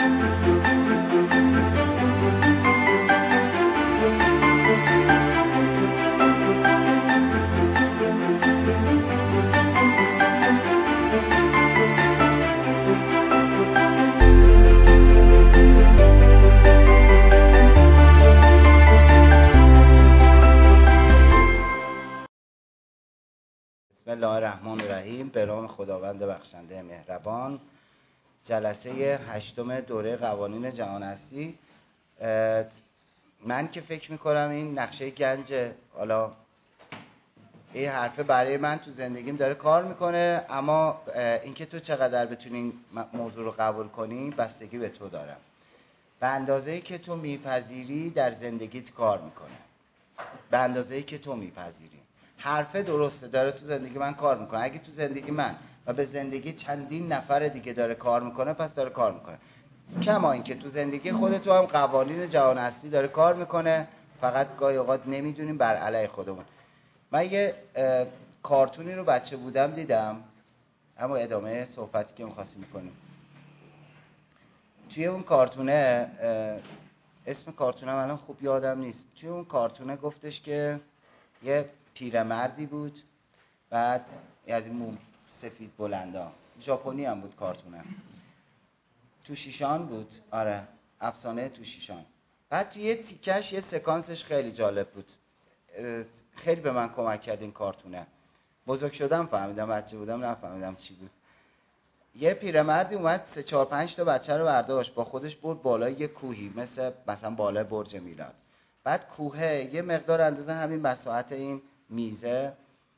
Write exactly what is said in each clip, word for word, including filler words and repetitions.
بسم الله الرحمن الرحیم. به نام خداوند بخشنده مهربان. جلسه هشتم دوره قوانین جهان هستی. من که فکر میکنم این نقشه گنج، حالا این حرفه برای من تو زندگیم داره کار میکنه، اما اینکه تو چقدر بتونی این موضوع رو قبول کنی بستگی به تو داره. به اندازه‌ای که تو میپذیری در زندگیت کار میکنه، به اندازه‌ای که تو میپذیری. حرفه درسته، داره تو زندگی من کار میکنه. اگه تو زندگی من و به زندگی چندین نفر دیگه داره کار میکنه، پس داره کار میکنه. کما اینکه تو زندگی خودت هم قوانین جهان هستی داره کار میکنه، فقط گاهی اوقات نمیدونیم بر علیه خودمون. من یه کارتونی رو بچه بودم دیدم، اما ادامه صحبتی که می‌خواستیم میکنیم. توی اون کارتونه، اسم کارتونم الان خوب یادم نیست، توی اون کارتونه گفتش که یه پیرمردی بود، بعد از این مو سفید بلندا، ژاپنی هم بود کارتونه، تو شیشان بود. آره، افسانه تو شیشان. بعد توی یه تیکش یه سکانسش خیلی جالب بود، خیلی به من کمک کرد این کارتونه. بزرگ شدم فهمیدم، بچه بودم نفهمیدم چی بود. یه پیرمردی اومد سه چهار پنج تا بچه رو برداشت با خودش برد بالای یه کوهی، مثل مثلا بالای برج میلاد. بعد کوهه یه مقدار اندازه همین مساحت این میزه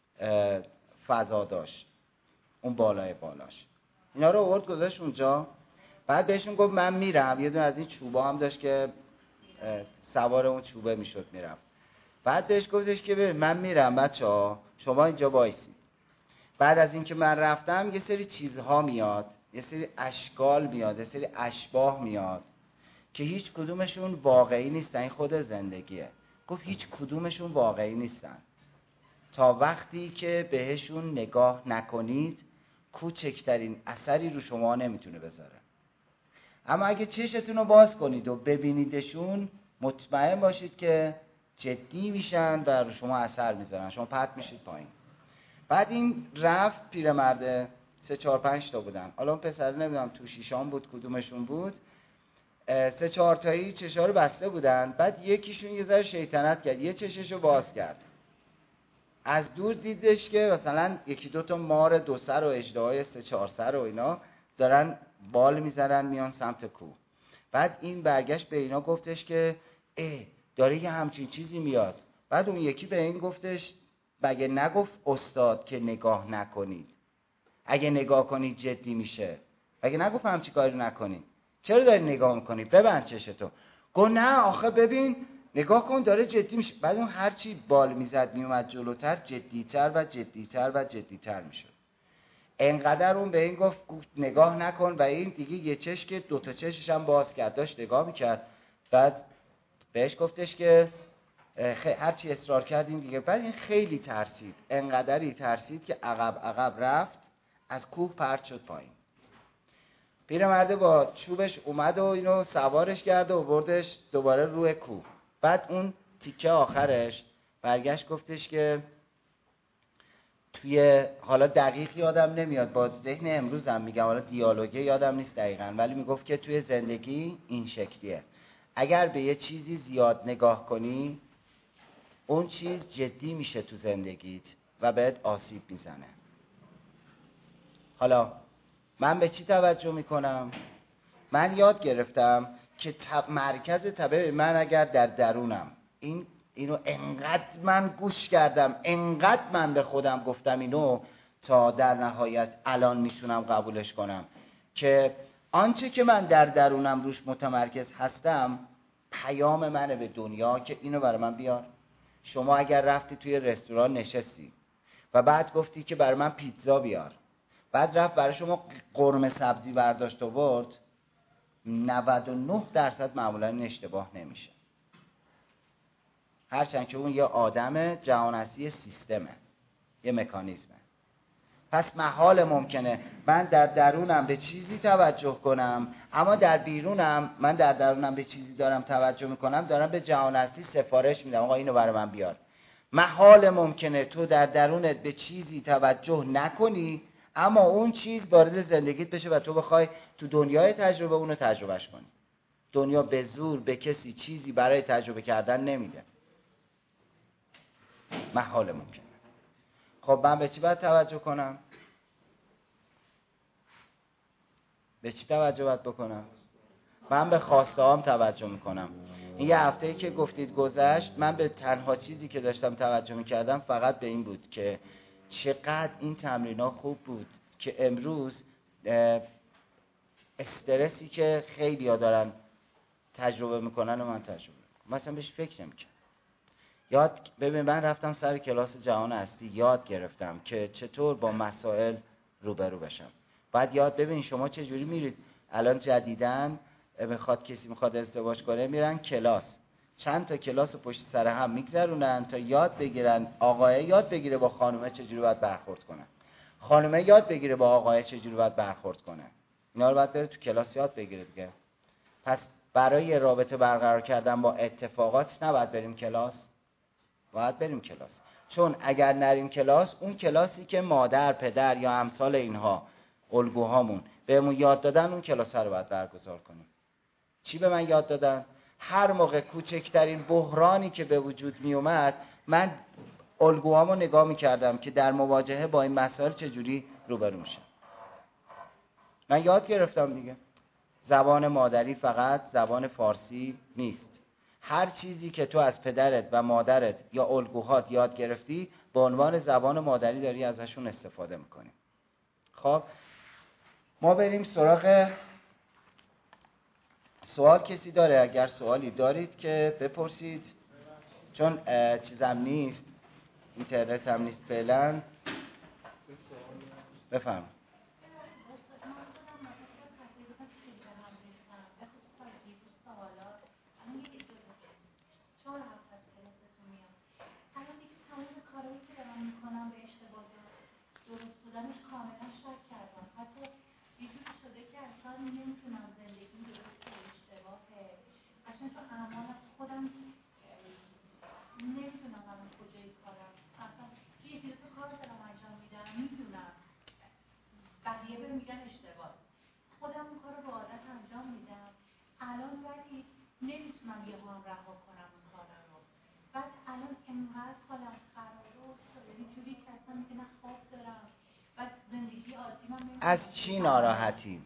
فضا داشت، اون بالای بالاش. اینا رو آورد گذاشت اونجا. بعد بهشون گفت من میرم. یه دونه از این چوبا هم داشت که سوار اون چوبه میشد میرم. بعد بهش گفتش که ببین من میرم بچه‌ها، شما اینجا وایسید. بعد از اینکه من رفتم یه سری چیزها میاد، یه سری اشکال میاد، یه سری اشباح میاد که هیچ کدومشون واقعی نیستن. این خود زندگیه. گفت هیچ کدومشون واقعی نیستن تا وقتی که بهشون نگاه نکنید کوچکترین اثری رو شما نمیتونه بذاره. اما اگه چشتون رو باز کنید و ببینیدشون، مطمئن باشید که جدی میشن و رو شما اثر میذارن، شما پرت میشید پایین. بعد این رفت، پیرمرده، سه چهار پنج تا بودن. حالا اون پسر نمیدونم تو شیشان بود کدومشون بود، سه چهار تایی چشا رو بسته بودن. بعد یکیشون یه ذره شیطنت کرد، یه چششو باز کرد. از دور دیدش که مثلا یکی دو تا مار دو سر و اژدهای سه چهار سر و اینا دارن بال میزنن میان سمت کوه. بعد این برگشت به اینا گفتش که اه داره یه همچین چیزی میاد. بعد اون یکی به این گفتش مگه نگفت استاد که نگاه نکنید؟ اگه نگاه کنید جدی میشه. مگه نگفت همچین کاری نکنید؟ چرا داری نگاه میکنی؟ ببند چشتو. گفت نه آخه ببین نگاه کن داره جدی میشه. بعد اون هرچی بال میزد میومد جلوتر، جدیتر و جدیتر و جدیتر میشد. انقدر اون به این گفت نگاه نکن و این دیگه یه چش که دوتا چشش هم باز کرد داشت نگاه میکرد. بعد بهش گفتش که هرچی اصرار کردیم دیگه. بعد این خیلی ترسید، انقدری ترسید که عقب عقب رفت، از کوه پرت شد پایین. پیرمرده با چوبش اومد و اینو سوارش کرد و بردش دوباره روی کوه. بعد اون تیکه آخرش برگشت گفتش که توی، حالا دقیق یادم نمیاد، با ذهن امروزم میگم، حالا دیالوگه یادم نیست دقیقاً، ولی میگفت که توی زندگی این شکلیه. اگر به یه چیزی زیاد نگاه کنی اون چیز جدی میشه تو زندگیت و بهت آسیب میزنه. حالا من به چی توجه میکنم؟ من یاد گرفتم که تب مرکز طبع من اگر در درونم، این اینو انقدر من گوش کردم، انقدر من به خودم گفتم اینو تا در نهایت الان میتونم قبولش کنم که آنچه که من در درونم روش متمرکز هستم پیام منه به دنیا که اینو برای من بیار. شما اگر رفتی توی رستوران نشستی و بعد گفتی که برای من پیتزا بیار، بعد رفت برای شما قرمه سبزی برداشت و برد، نود و نه درصد معمولا این اشتباه نمیشه. هرچند که اون یه آدم جهان هستی، سیستمه، یه مکانیزمه. پس محال ممکنه من در درونم به چیزی توجه کنم، اما در بیرونم من در درونم به چیزی دارم توجه میکنم، دارم به جهان هستی سفارش میدم آقا اینو برای من بیار. محال ممکنه تو در درونت به چیزی توجه نکنی اما اون چیز وارد زندگیت بشه و تو بخوای تو دنیای تجربه اونو تجربهش کنی. دنیا به زور به کسی چیزی برای تجربه کردن نمیده. محال ممکنه. خب من به چی باید توجه کنم؟ به چی توجه باید بکنم؟ من به خواسته هام توجه میکنم. این یه هفته‌ای که گفتید گذشت، من به تنها چیزی که داشتم توجه میکردم فقط به این بود که چقدر این تمرین‌ها خوب بود که امروز استرسی که خیلی‌ها دارن تجربه میکنن و من تجربه میکنم مثلا بهش فکر نمیکنم. یاد ببین من رفتم سر کلاس جهان هستی، یاد گرفتم که چطور با مسائل روبرو بشم. بعد یاد ببین شما چه جوری میرید الان جدیدن میخواد کسی میخواد ازدواج کنه میرن کلاس، چند تا کلاس پشت سر هم میگذرونن تا یاد بگیرن آقای یاد بگیره با خانومه چه جوری باید برخورد کنه، خانومه یاد بگیره با آقای چه جوری باید برخورد کنه. اینا رو باید بره تو کلاس یاد بگیره دیگه. پس برای رابطه برقرار کردن با اتفاقات نباید بریم کلاس، باید بریم کلاس. چون اگر نریم کلاس، اون کلاسی که مادر، پدر یا امثال اینها الگوهامون بهمون یاد دادن، اون کلاس رو باید برگزار کنیم. چی به من یاد دادن؟ هر موقع کوچکترین بحرانی که به وجود می اومد، من الگوهامو نگاه می‌کردم که در مواجهه با این مسائل چجوری روبرو میشم. من یاد گرفتم دیگه. زبان مادری فقط زبان فارسی نیست. هر چیزی که تو از پدرت و مادرت یا الگوهات یاد گرفتی به عنوان زبان مادری داری ازشون استفاده میکنی. خب ما بریم سراغ سوال. کسی داره؟ اگر سوالی دارید که بپرسید، چون چیزم نیست، اینترنت هم نیست فعلا. بفرمایید. درست کاملا شک کردم. حتی یه جوری شده که اصلا نمیتونم زندگی درست و اشتباهه. قشنگ تو اعمال خودم نمیتونم الان کجای کارم. اصلا توی یکی دو تا کار دارم انجام میدم، میدونم بقیه بهم میگن اشتباه، خودم اون کار رو به عادت انجام میدم. الان ولی نمیتونم یه هم رها کنم اون کار رو. بعد الان انقدر حالم خرابه و یه جوری که اصلا میگه نه خواب دارم. از چی ناراحتی؟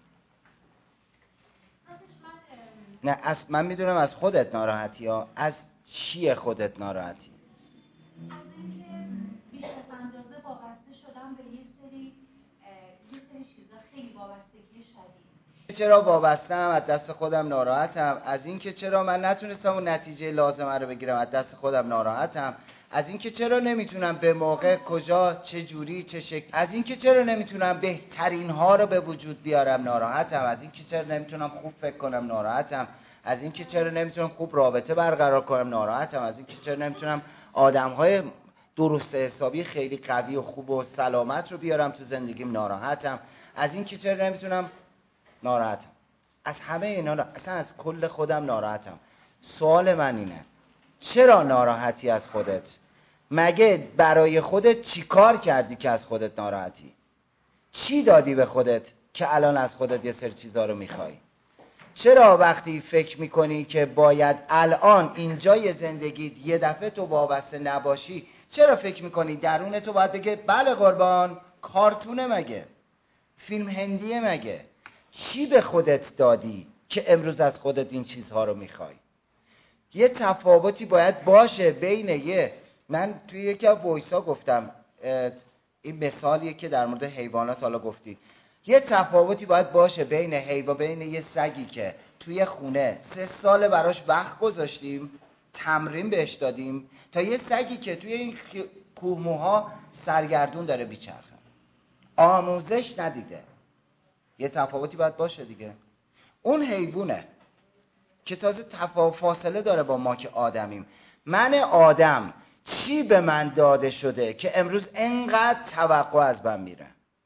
نه از من میدونم از خودت ناراحتی ها. از چیه خودت ناراحتی؟ از اینکه بیش از اندازه وابسته شدم به یه سری یه سری چیزا، خیلی وابستگی شدید. چرا وابستم؟ از دست خودم ناراحتم. از اینکه چرا من نتونستم اون نتیجه لازمه رو بگیرم، از دست خودم ناراحتم. از اینکه چرا نمیتونم به موقع کجا چه جوری چه شکل، از اینکه چرا نمیتونم بهترین ها رو به وجود بیارم ناراحتم. از اینکه چرا نمیتونم خوب فکر کنم ناراحتم. از اینکه چرا نمیتونم خوب رابطه برقرار کنم ناراحتم. از اینکه چرا نمیتونم آدم‌های درست حسابی خیلی قوی و خوب و سلامت رو بیارم تو زندگیم ناراحتم. از اینکه چرا نمیتونم ناراحتم. از همه اینا، اصلا از کل خودم ناراحتم. سوال من اینه چرا ناراحتی از خودت؟ مگه برای خودت چی کار کردی که از خودت ناراحتی؟ چی دادی به خودت که الان از خودت یه سری چیزا رو میخوای؟ چرا وقتی فکر میکنی که باید الان اینجای زندگیت یه دفعه تو وابسته نباشی، چرا فکر میکنی درون تو باید بگه بله قربان، کارتونه مگه؟ فیلم هندیه مگه؟ چی به خودت دادی که امروز از خودت این چیزها رو میخوای؟ یه تفاوتی باید باشه بین یه، من توی یکی از وایسا گفتم این مثالیه که در مورد حیوانات حالا گفتی، یه تفاوتی باید باشه بین حیوان، بین یه سگی که توی خونه سه سال براش وقت گذاشتیم تمرین بهش دادیم تا یه سگی که توی این کوهموها سرگردون داره بیچرخه، آموزش ندیده. یه تفاوتی باید باشه دیگه. اون حیوانه که تازه تفاوت فاصله داره با ما که آدمیم. من آدم چی به من داده شده که امروز انقدر توقع از من میره؟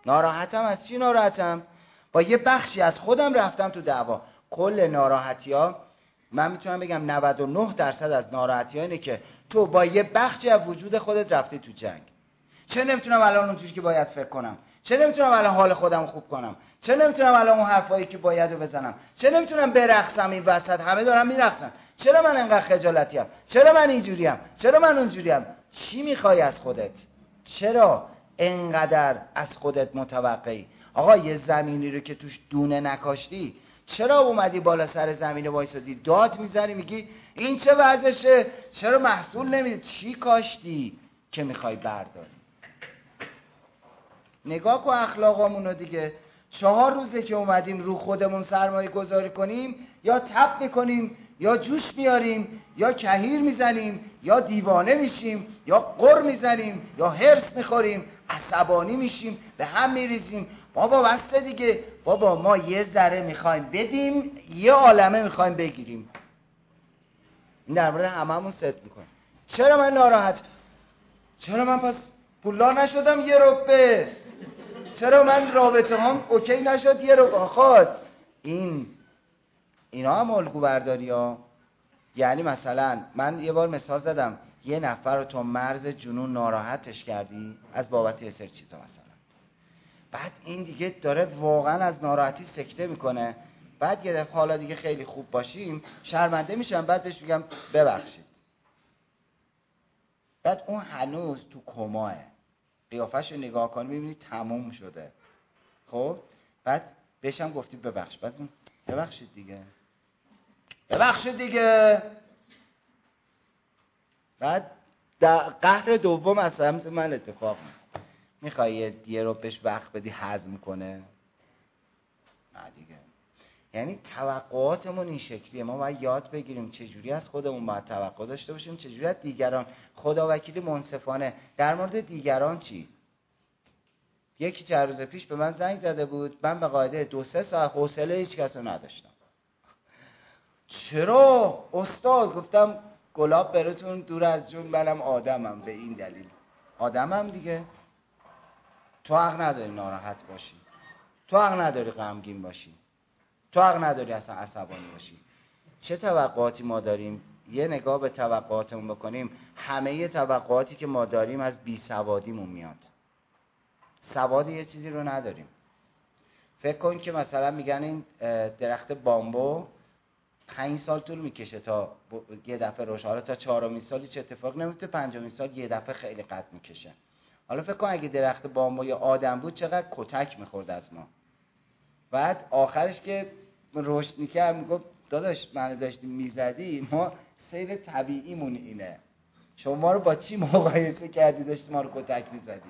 ناراحتم از چی ناراحتم؟ با یه بخشی از خودم رفتم تو دعوا. کل ناراحتی ها، من میتونم بگم نود و نه درصد از ناراحتی ها اینه که تو با یه بخشی از وجود خودت رفتی تو جنگ. چه نمیتونم الان اونجوری که باید فکر کنم؟ چه نمیتونم الان حال خودم خوب کنم؟ چه نمیتونم الان اون حرفایی که باید رو بزنم؟ چه نمیتونم برقصم این وسط همه دارن میرقصن؟ چرا من انقدر خجالتیم؟ چرا من اینجوریم؟ چرا من اونجوریم؟ چی میخوای از خودت؟ چرا انقدر از خودت متوقعی؟ آقا یه زمینی رو که توش دونه نکاشتی، چرا اومدی بالا سر زمین وایسادی داد میزنی میگی این چه ورزشه؟ چرا محصول نمیده؟ چی کاشتی که میخوای برداری؟ نگاه کن اخلاقامونو دیگه. چهار روزه که اومدیم رو خودمون سرمایه گذاری کنیم، یا تپ میکنیم، یا جوش میاریم، یا کهیر میزنیم، یا دیوانه میشیم، یا قر میزنیم، یا هرس میخوریم، عصبانی میشیم، به هم میریزیم. بابا بسته دیگه. بابا ما یه ذره میخوایم بدیم، یه عالمه میخوایم بگیریم. این در مورد هممون ست میکنیم. چرا من ناراحت؟ چرا من پس پولدار نشدم یه ربه؟ چرا من رابطه هم اوکی نشد یه ربه؟ آخاد این اینا هم الگو برداری ها. یعنی مثلا من یه بار مثال زدم، یه نفر رو تو مرز جنون ناراحتش کردی از بابت یه سری چیزا مثلا، بعد این دیگه داره واقعا از ناراحتی سکته میکنه. بعد یه دفعه حالا دیگه خیلی خوب باشیم شرمنده میشم، بعد بهش میگم ببخشید، بعد اون هنوز تو کماه، قیافش رو نگاه کنی میبینی تموم شده. خب بعد بهشم گفتی ببخش، بعد اون ببخشید دیگه ببخشید دیگه. بعد قهر دوم از سمت من اتفاق میفته. میخوای یه رو بهش وقت بدی هضم کنه؟ نه دیگه. یعنی توقعاتمون این شکلیه. ما باید یاد بگیریم چجوری از خودمون باید توقع داشته باشیم، چجوری از دیگران. خداوکیلی منصفانه. در مورد دیگران چی؟ یکی چند روز پیش به من زنگ زده بود، من به قاعده دو سه ساعت حوصله هیچ کس رو نداشتم. چرا استاد؟ گفتم گلاب براتون دور از جون، منم آدمم، به این دلیل آدمم دیگه. تو حق نداری ناراحت باشی، تو حق نداری غمگین باشی، تو حق نداری اصلا عصبانی باشی. چه توقعاتی ما داریم؟ یه نگاه به توقعاتمون بکنیم. همه توقعاتی که ما داریم از بیسوادیمون میاد. سواد یه چیزی رو نداریم. فکر کن که مثلا میگن این درخت بامبو پنج سال طول میکشه تا یه دفعه رشد. حالا تا چهارمین سالی چه اتفاق نمیفته، پنجمین سال یه دفعه خیلی قد میکشه. حالا فکر کن اگه درخت بامبو یا آدم بود چقدر کتک میخورد از ما. بعد آخرش که رشد میکرد میگفت داداش من داشتیم میزدی، ما سیر طبیعیمون اینه، شما رو با چی مقایسه کردی داشتی ما رو کتک میزدی؟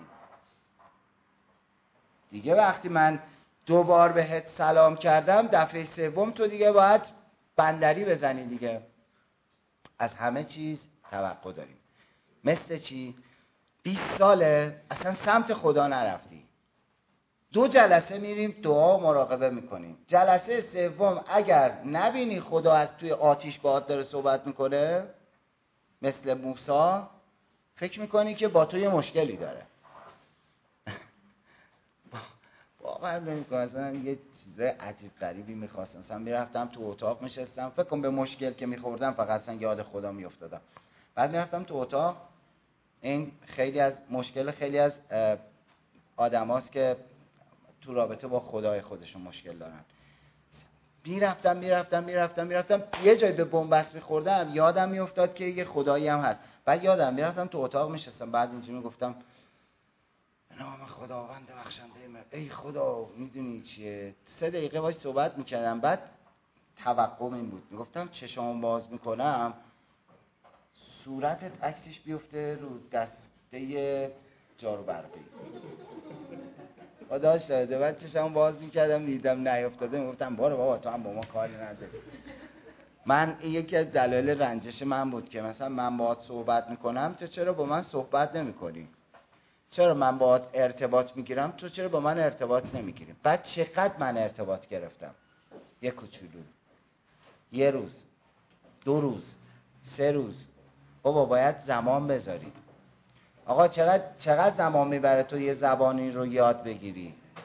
دیگه وقتی من دو بار بهت سلام کردم، دفعه سوم تو دیگه باید بندری بزنی دیگه. از همه چیز توقع داریم. مثل چی؟ بیست ساله اصلا سمت خدا نرفتی، دو جلسه میریم دعا و مراقبه میکنیم، جلسه سوم اگر نبینی خدا از توی آتیش باهات داره صحبت میکنه مثل موسی، فکر میکنی که با تو یه مشکلی داره. واقعا نمی‌کنم، اصلا یه چیز عجیب غریبی میخواستم. مثلا میرفتم تو اتاق میشستم، فکر کنم به مشکل که میخوردم فقط اصلا یاد خدا میافتادم. بعد میرفتم تو اتاق، این خیلی از مشکل خیلی از آدماست که تو رابطه با خدای خودشون مشکل دارن. میرفتم میرفتم میرفتم میرفتم یه جایی به بنبست میخوردم، یادم میافتاد که یه خدایی هم هست. بعد یادم میرفتم تو اتاق میشستم، بعد اینجوری میگفتم نام خداوند بخشنده مرد، ای خدا میدونی چیه. سه دقیقه باش صحبت میکردم. بعد توقعم این بود، میگفتم چشام باز میکنم صورتت عکسش بیفته رو دسته جارو برقی. خدا شاهده. بعد چشام باز میکردم میدیدم نیافتاده، میگفتم بارو بابا تو هم با ما کاری نداری. من این یکی از دلایل رنجش من بود که مثلا من باهات صحبت میکنم تو چرا با من صحبت نمیکنی؟ چرا من باهات ارتباط میگیرم تو چرا با من ارتباط نمیگیری؟ بعد چقدر من ارتباط گرفتم؟ یک کوچولو، یه روز، دو روز، سه روز. بابا باید زمان بذاری. آقا چقدر چقدر زمان میبره تو یه زبانی رو یاد بگیری؟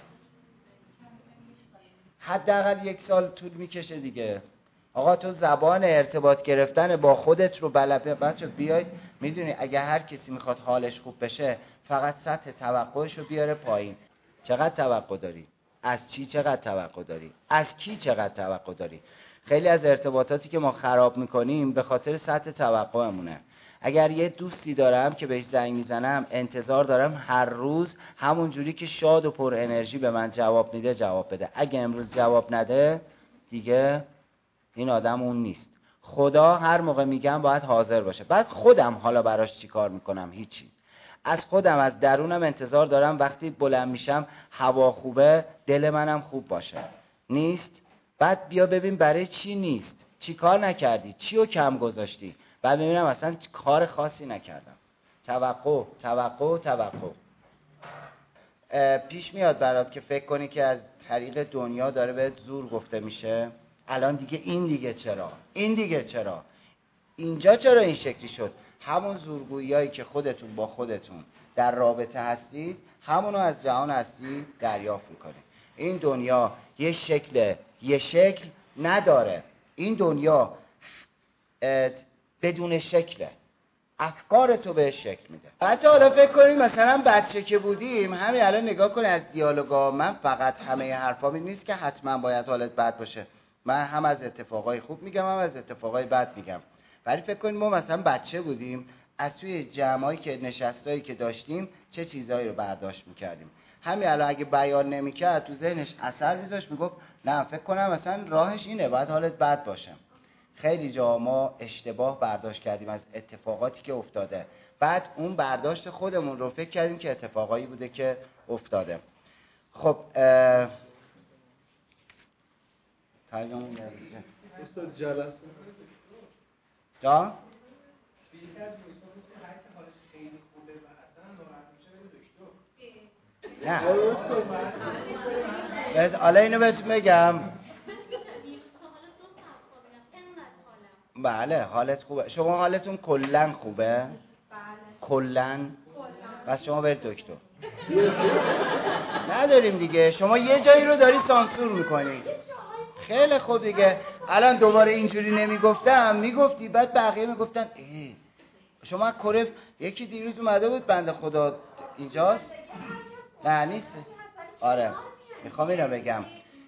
حداقل یک سال طول میکشه دیگه. آقا تو زبان ارتباط گرفتن با خودت رو بلده. بچه بیاید، میدونی اگه هر کسی میخواد حالش خوب بشه فقط سطح توقعش رو بیاره پایین. چقدر توقع داری؟ از چی چقدر توقع داری؟ از کی چقدر توقع داری؟ خیلی از ارتباطاتی که ما خراب میکنیم به خاطر سطح توقعمونه. اگر یه دوستی دارم که بهش زنگ میزنم انتظار دارم هر روز همون جوری که شاد و پر انرژی به من جواب میده جواب بده. اگه امروز جواب نده دیگه این آدم اون نیست. خدا هر موقع میگم باید حاضر باشه. بعد خودم حالا براش چی کار میکنم؟ هیچی. از خودم از درونم انتظار دارم وقتی بلند میشم هوا خوبه دل منم خوب باشه. نیست؟ بعد بیا ببین برای چی نیست. چی کار نکردی؟ چی رو کم گذاشتی؟ بعد ببینم اصلا کار خاصی نکردم. توقع توقع توقع. پیش میاد برات که فکر کنی که از طریق دنیا داره بهت زور گفته میشه. الان دیگه این دیگه چرا؟ این دیگه چرا؟ اینجا چرا این شکلی شد؟ همون زورگوییایی که خودتون با خودتون در رابطه هستید همونو از جهان هستی دریافت میکنید. این دنیا یه شکل یه شکل نداره. این دنیا بدون شکله. افکار تو به شکل میده. بچه حالا فکر کنید مثلا بچه که بودیم همین الان نگاه کنید از دیالوگا. من فقط همه حرفا نیست که حتما باید حالت بد باشه. من هم از اتفاقای خوب میگم هم از اتفاقای بد میگم. ولی فکر کنید ما مثلا بچه بودیم از توی جمعایی که نشستایی که داشتیم چه چیزایی رو برداشت میکردیم. همین الان اگه بیان نمیکرد تو ذهنش اثر میذاشت میگفت نه فکر کنم مثلا راهش اینه باید حالت بد باشه. خیلی جا ما اشتباه برداشت کردیم از اتفاقاتی که افتاده. بعد اون برداشت خودمون رو فکر کردیم که اتفاقایی بوده که افتاده. خب ترجمه استاد جلسه جا نه بس حالا اینو بهتون بگم. بله حالت خوبه. شما حالتون کلن خوبه؟ بله کلن. پس شما برید دکتر. نداریم دیگه. شما یه جایی رو داری سانسور میکنی. خیلی خوب دیگه. الان دوباره اینجوری نمیگفتم میگفتی بعد بقیه میگفتن ای شما کره. یکی دیروز اومده بود بنده خدا اینجاست. نه نیست. آره میخوام اینو بگم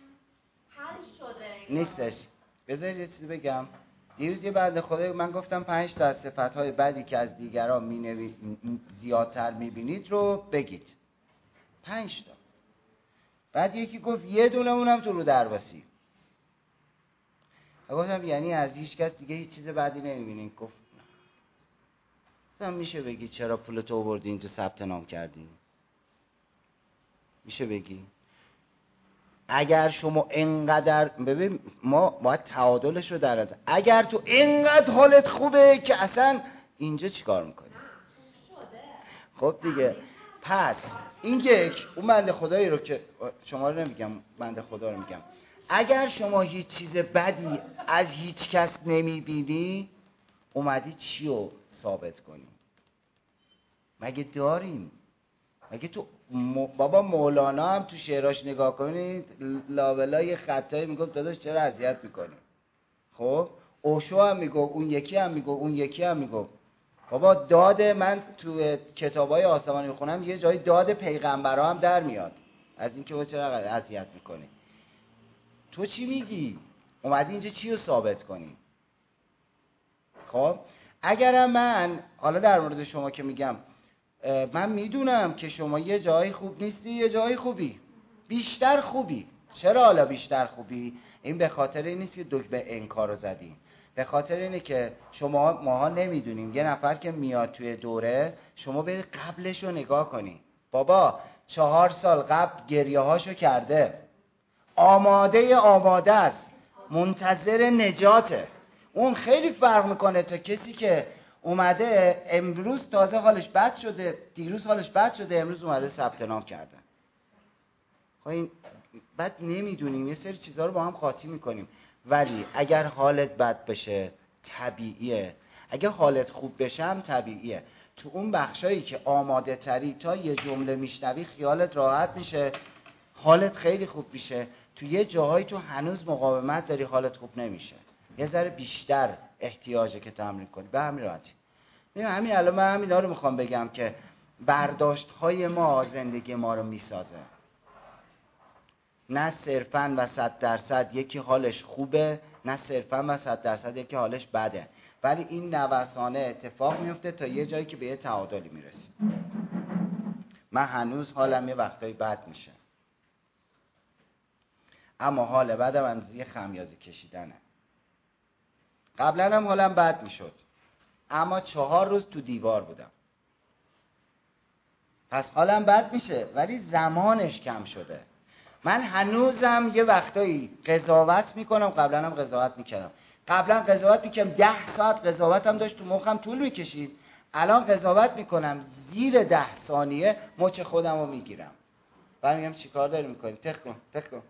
نیستش. بذارید یه چیزی بگم. دیروز یه بنده خدا من گفتم پنج تا از صفت‌های بدی که از دیگران می‌نوی زیادتر می‌بینید رو بگید. پنج تا. بعد یکی گفت یه دونه اونم تو رو درواسی. گفتم یعنی از هیچ کس دیگه هیچ چیز بدی نمی‌بینید؟ گفت گفتم میشه بگی چرا پولتو آوردی اینجا ثبت نام کردی؟ میشه بگی؟ اگر شما اینقدر ببین ما باید تعادلش رو در نظر. اگر تو اینقدر حالت خوبه که اصلا اینجا چیکار میکنی؟ خب دیگه. پس این یک اون بنده خدایی رو که شما رو نمیگم بنده خدا رو میگم اگر شما هیچ چیز بدی از هیچ کس نمیبینی اومدی چی رو ثابت کنی؟ مگه داریم؟ مگه تو م... بابا مولانا هم تو شعراش نگاه کنید لابلای خطایی میگفت داداش چرا اذیت میکنی؟ خب اوشو هم میگفت اون یکی هم میگفت اون یکی هم میگفت. بابا داد من تو کتابای آسمانی میخونم یه جایی داد پیغمبرا هم در میاد از اینکه با چرا اذیت میکنی. تو چی میگی؟ اومدی اینجا چی رو ثابت کنی؟ خب اگرم من حالا در مورد شما که میگم من میدونم که شما یه جایی خوب نیستی یه جایی خوبی بیشتر خوبی. چرا حالا بیشتر خوبی؟ این به خاطر این نیست که دکمه انکار رو زدی. به خاطر اینه که شما ماها نمیدونیم یه نفر که میاد توی دوره شما برید قبلش رو نگاه کنی. بابا چهار سال قبل گریه هاشو کرده آماده آماده است منتظر نجاته. اون خیلی فرق میکنه تا کسی که اومده امروز تازه حالش بد شده دیروز حالش بد شده امروز اومده ثبت نام کرده. خب این بد نمیدونیم یه سری چیزها رو با هم قاطی میکنیم. ولی اگر حالت بد بشه طبیعیه. اگر حالت خوب بشه هم طبیعیه. تو اون بخشایی که آماده تری تا یه جمله میشنوی خیالت راحت میشه حالت خیلی خوب میشه، تو یه جاهایی تو هنوز مقاومت داری، حالت خوب نمیشه، یه ذره بیشتر احتیاجه که تمرین کنی. به همین راحتی. ببین همین الان من همینا رو میخوام بگم که برداشت های ما زندگی ما رو میسازه. نه صرفاً و صد درصد یکی حالش خوبه، نه صرفاً و صد درصد یکی حالش بده، ولی این نوسانه اتفاق میفته تا یه جایی که به یه تعادلی میرسی. من هنوز حالم یه وقتایی بد میشه، اما حال بدم هم زیر خمیازی کشیدنه. قبلا هم حالم بد میشد، اما چهار روز تو دیوار بودم. پس حالم بد میشه ولی زمانش کم شده. من هنوزم یه وقتایی قضاوت میکنم، قبلا هم قضاوت میکردم. قبلا قضاوت میکردم ده ساعت قضاوتم داشت تو مخم طول میکشید. الان قضاوت میکنم زیر ده ثانیه مچ خودم رو میگیرم و میگم چی کار داری میکنی؟ تخ کن تخ کن.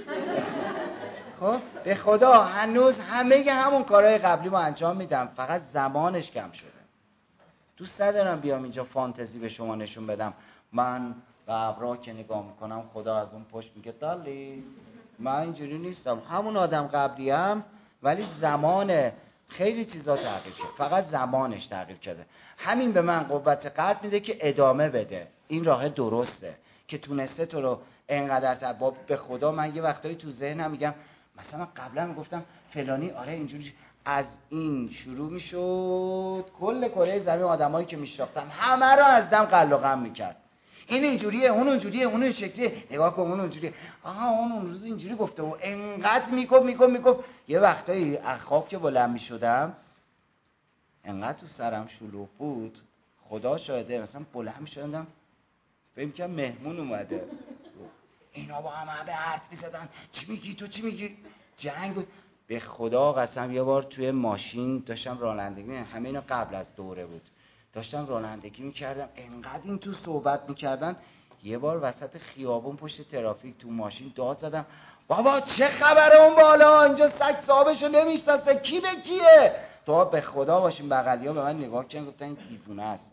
خب به خدا هنوز همه همون کارهای قبلی ما انجام میدم، فقط زمانش کم شده. دوست ندارم بیام اینجا فانتزی به شما نشون بدم من قبرها که نگاه میکنم خدا از اون پشت میگه دالی. من اینجوری نیستم، همون آدم قبلی هم، ولی زمان خیلی چیزا تغییر کرد، فقط زمانش تغییر کرده. همین به من قوت قلب میده که ادامه بده. این راه درسته که تونسته تو رو انقدر تباب. به خدا من یه وقتایی تو ذهنم میگم مثلا قبلا میگفتم فلانی آره اینجوری، از این شروع میشد کل کره زمین آدمایی که میشناختم همه رو از دم قل و غم میکرد. این اینجوریه، اون اونجوریه، اون این شکلیه، نگاه کن اون اونجوریه، آها اون اون روز اینجوری گفته و انقدر میگفت میگفت میگفت. یه وقتایی از خواب که بلند میشدم انقدر تو سرم شلوغ بود، خدا شاهده، مثلا بلند میشدم فکر کنم مهمون اومده، اینا با هم همه حرف میزدن، چی میگی تو چی میگی، جنگ بود. به خدا قسم یه بار توی ماشین داشتم رانندگی، همه اینا قبل از دوره بود، داشتم رانندگی میکردم، انقدر این تو صحبت میکردن. یه بار وسط خیابون پشت ترافیک تو ماشین داد زدم بابا چه خبره اون بالا، اینجا سگ صاحبشو نمیشناسه، کی به کیه؟ تو به خدا باشین بغلیا به من نگاه کردن گفتن این دیوونه است.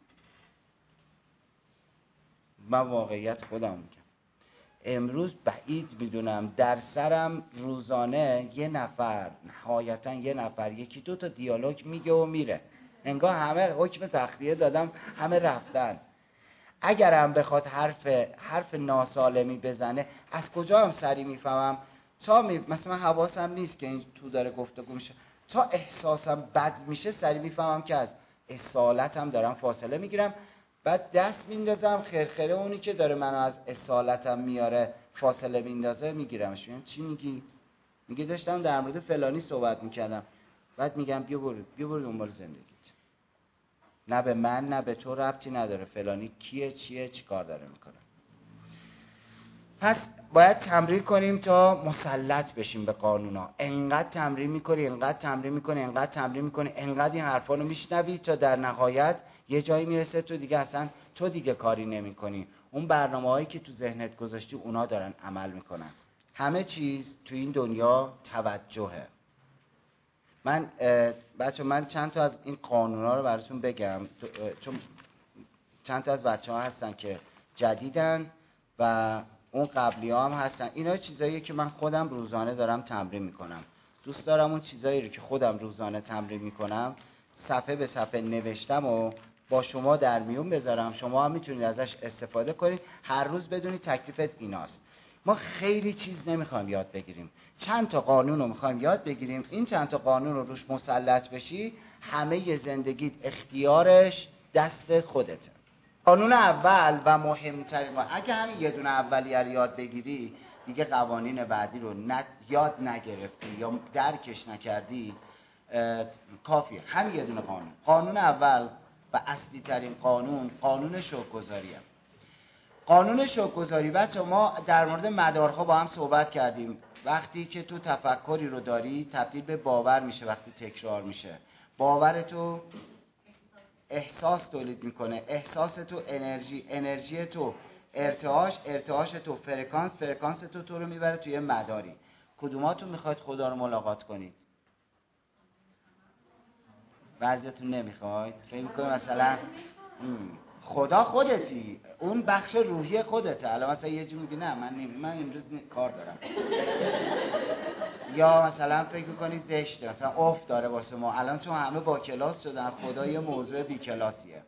من واقعیت خودم میگم. امروز بعید میدونم در سرم روزانه یه نفر، نهایتا یه نفر یکی دو تا دیالوگ میگه و میره، انگار همه حکم تخلیه دادم همه رفتن. اگرم بخواد حرف حرف ناسالمی بزنه از کجا هم سری میفهمم؟ تا می... مثلا حواسم نیست که این تو داره گفتگو میشه، تا احساسم بد میشه سری میفهمم که از اصالتم دارم فاصله میگیرم، بعد دست میندازم خرخره اونی که داره منو از اصالتم میاره فاصله میندازه میگیرمش. میگم چی میگی؟ میگه داشتم در مورد فلانی صحبت میکردم. بعد میگم بیا برو بیا برو دنبال زندگیت، نه به من نه به تو ربطی نداره فلانی کیه چیه چی کار داره میکنه. پس باید تمرین کنیم تا مسلط بشیم به قانونا. انقدر تمرین میکنی انقدر تمرین میکنی انقدر تمرین میکنی انقدر این حرفا رو میشنوی تا در نهایت یه جایی میرسه تو دیگه اصلا تو دیگه کاری نمیکنی، اون برنامه‌هایی که تو ذهنت گذاشتی اونا دارن عمل میکنن. همه چیز تو این دنیا توجهه. من بچه من چند تا از این قانونا رو براتون بگم چون چند تا از بچه‌ها هستن که جدیدن و اون قبلی ها هم هستن. اینا چیزاییه که من خودم روزانه دارم تمرین میکنم. دوست دارم اون چیزایی رو که خودم روزانه تمرین میکنم صفحه به صفحه نوشتم و با شما در میون بذارم، شما هم میتونید ازش استفاده کنید. هر روز بدونید تکلیفت ایناست. ما خیلی چیز نمیخوایم یاد بگیریم، چند تا قانون رو میخوایم یاد بگیریم. این چند تا قانون رو روش مسلط بشی همه زندگیت اختیارش دست خودته. قانون اول و مهمترین قانون، اگه همین یه دونه اولیه رو یاد بگیری دیگه قوانین بعدی رو نه یاد نگرفتی یا درکش نکردی کافیه. همین یه دونه قانون. قانون اول و اصلی ترین قانون قانون شکرگزاریه. قانون شکرگزاری بچه ما در مورد مدارها با هم صحبت کردیم. وقتی که تو تفکری رو داری تبدیل به باور میشه، وقتی تکرار میشه باور تو احساس تولید میکنه، احساس تو انرژی، انرژی تو ارتعاش، ارتعاش تو فرکانس، فرکانس تو تو رو میبره توی مداری. کدوماتون میخواید خدا رو ملاقات کنید؟ بعضیتون نمیخواید، فکر میکنید مثلا خدا خودتی، اون بخش روحی خودته. الان مثلا یه جور میگی نه من نمی... من امروز کار دارم یا مثلا فکر میکنی زشته، مثلا اوف داره واسه ما الان چون همه با کلاس شدن، خدا یه موضوع بی کلاسیه.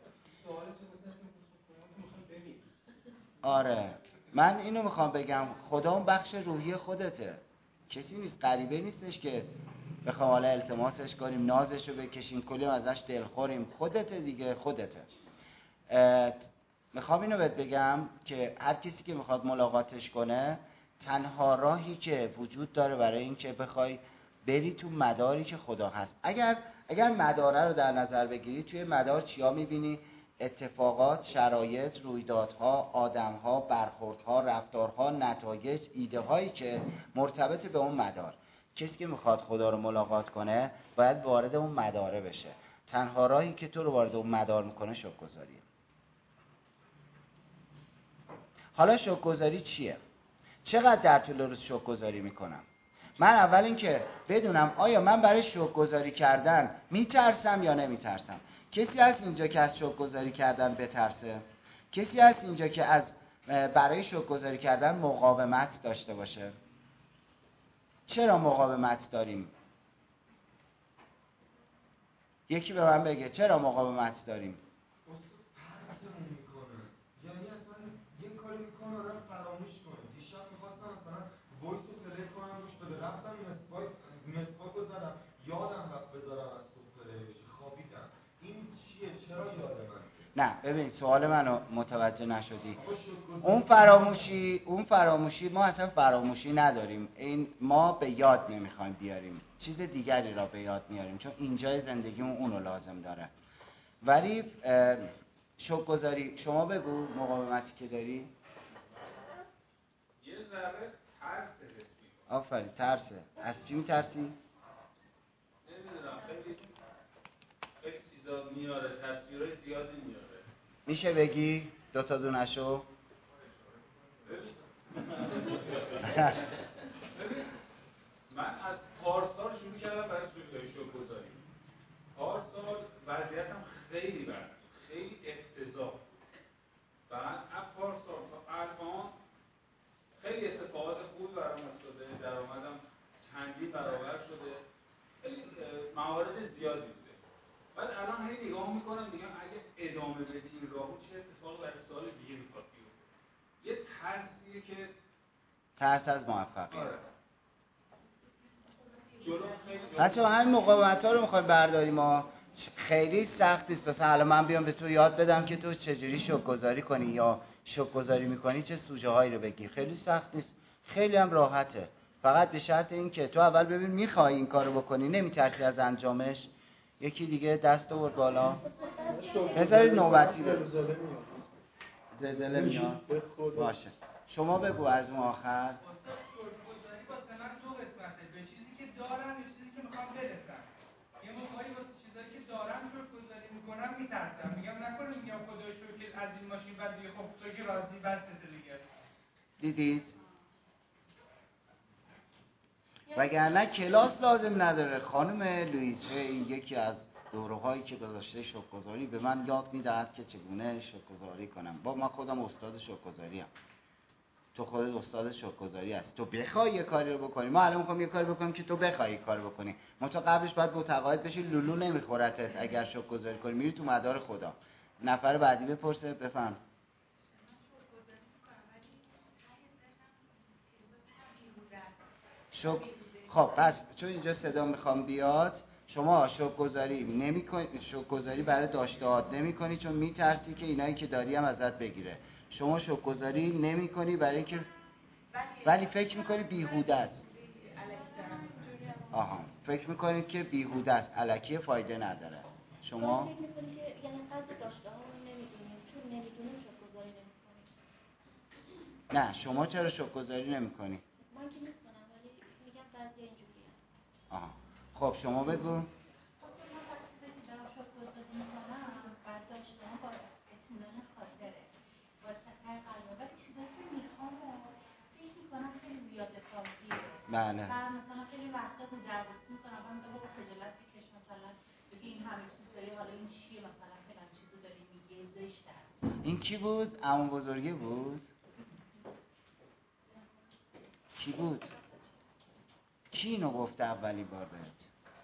آره من اینو میخوام بگم، خدا اون بخش روحی خودته، کسی نیست، غریبه نیستش که بخوام حالا التماسش کنیم، نازشو بکشیم، کلی ازش دلخوریم، خودته دیگه، خودته. میخوام اینو بهت بگم که هر کسی که میخواد ملاقاتش کنه، تنها راهی که وجود داره برای این که بخوای بری تو مداری که خدا هست. اگر اگر مداره رو در نظر بگیری، توی مدار چیا میبینی؟ اتفاقات، شرایط، رویدادها، آدمها، برخوردها، رفتارها، نتایج، ایده هایی که مرتبط به اون مدار. کسی که میخواد خدا رو ملاقات کنه باید وارد اون مداره بشه. تنها راهی که تو رو وارد اون مدار میکنه شکرگزاریه. حالا شکرگزاری چیه؟ چقدر در طول روز شکرگزاری میکنم؟ من اول این که بدونم آیا من برای شکرگزاری کردن میترسم یا نمیترسم. کسی هست اینجا که از شکرگزاری کردن بترسه؟ کسی هست اینجا که از برای شکرگزاری کردن مقاومت داشته باشه؟ چرا مقاومت داریم؟ یکی به من بگه چرا مقاومت داریم؟ یعنی اصلا یه کاری میکنه آدم فراموش کنه. دیشب میخواستم مثلا وایس رو پلی کنم روش بده، رفتم مسواک مسواک رو زدم، یادم رفت بذارم از صبح پلی بشه، خوابیدم. این چیه؟ چرا یاد من؟ نه ببین سوال منو متوجه نشدی. اون فراموشی اون فراموشی ما اصلا فراموشی نداریم، این ما به یاد نمیخوایم بیاریم، چیز دیگری را به یاد میاریم، چون اینجای زندگیمون اونو لازم داره. ولی شکرگزاری شما بگو مقاومتی که داری. یه ذره ترسه حس می‌کنم. آفرین، ترسه. از چی میترسی؟ نمیدونم، خیلی خیلی چیزا میاره، تصویرهای زیادی میاره. میشه بگی دو تا دونشو؟ ببین من از پارسال شروع کردم برای شکرگزاری. پارسال وضعیتم خیلی بد، خیلی افتضاح. بعد از پارسال تا الان خیلی اتفاقات خوبی برام افتاده، درآمدم چندین برابر شده، خیلی موارد زیادی بوده. بعد الان هی نگاه میکنم میگم اگه ادامه بدی این راهو چه اتفاقی برای سال دیگه میخواد بیفته. یه ترسیه که ترس از موفقیت. آره. بچه همین مقاومت ها رو میخوایم برداریم. ما خیلی سخت نیست. مثلا الان من بیام به تو یاد بدم که تو چجوری شکرگزاری کنی یا شکرگزاری میکنی چه سوژه هایی رو بگی. خیلی سخت نیست، خیلی هم راحته. فقط به شرط این که تو اول ببین میخوای این کارو بکنی، نمیترسی از انجامش. یکی دیگه دست آورد بالا. بذارید نوبتی بده. زلزله میاد. باشه شما بگو از اون آخر. دارم یه چیزی که میخوام برسم. یه موقعی واسه چیزایی که دارم شکرگزاری میکنم میترسم، میگم نکنه میگم خدای شکر از این ماشین بعد دیگه خب تو که راضی بس دیگه. دیدید؟ وگرنه کلاس لازم نداره. خانم لوئیس یکی از دوره‌هایی که گذاشته شکرگزاری به من یاد میدهد که چگونه شکرگزاری کنم. با من خودم استاد شکرگزاری ام. تو خودت استاد شکرگزاری هستی. تو بخوای یه کاری رو بکنی. ما الان می‌خوایم یه کاری بکنیم که تو بخوای یه کار بکنی. منتها قبلش باید متقاعد بشی لولو نمیخورتت اگر شکرگزاری کنی. میری تو مدار خدا. نفر بعدی بپرسه. بفهم. شک... خب پس چون اینجا صدا میخوام بیاد، شما شکرگزاری نمی‌کنی، شکرگزاری برای داشته‌هات نمی‌کنی چون میترسی که اینایی که داری هم ازت بگیره. شما شکرگزاری نمی‌کنی برای اینکه ولی فکر می‌کنی بیهوده است. آها، فکر می‌کنید که بیهوده است، الکی فایده نداره. شما فکر می‌کنی که یعنی قدر داشته‌هامون نمی‌دونیم، چون نمی‌دونیم شکرگزاری نمی‌کنیم. نه، شما چرا شکرگزاری نمی‌کنی؟ من که می‌کنم ولی میگم بعضی اینجوریه. آها. خب شما بگو. من چیزی که دارم شکرگزاری می‌کنم بعد داشته‌هام با اطمینان خاطره. با سفر قلبه ولی چیزایی که می‌خوام فکر می‌کنم خیلی زیاده کافیه. بله. بعد مثلا خیلی وقتا رو دربسته می‌کنم من بابا خجالت بکش مثلا بگی این همه چیز داری، حالا این چیه مثلا فلان چیزو داری میگی زشت است. این کی بود؟ عمو بزرگی بود؟ کی بود؟ کی اینو گفته اولی بار بهت؟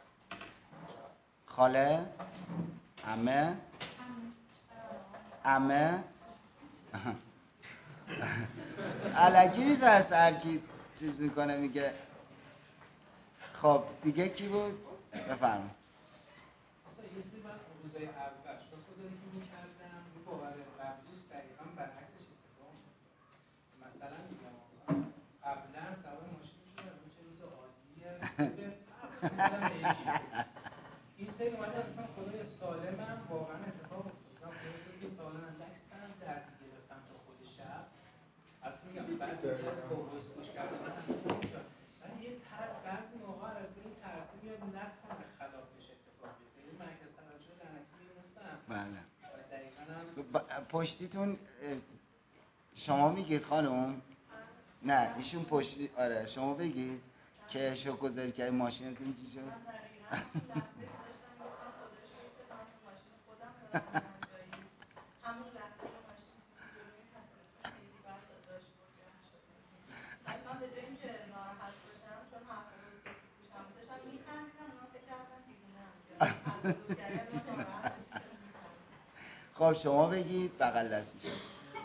خاله؟ عمه؟ عمه؟ الکی نیست از هر کی چیز میکنه میگه. خب دیگه کی بود؟ بفرمایید. یه سری من روزای اول شکرگزاری که میکردم این باور قبلی دقیقا برعکسش اتفاق میفته. مثلا میگم قبلا سوار ماشین میشدم چه روز عادیه این سری اومده اصلا خدای سالمم واقعا اتفاق افتاد. خدای سالمم دکس کردم دردی گرفتم تا خود شب. حتی میگم بعد با روز کش کردم من همین خوب شد. من یه تر بعضی موقع از این ترسی میاد نکنه خلافش اتفاق بیفته. این مرکز توجه لعنتی میرسم. بله. دقیقاً پشتیتون شما میگید خانم؟ نه ایشون پشتی. آره شما بگید که شکرگزاری کردی ماشینتون چی شد؟ خب شما بگید بغل دستی شد.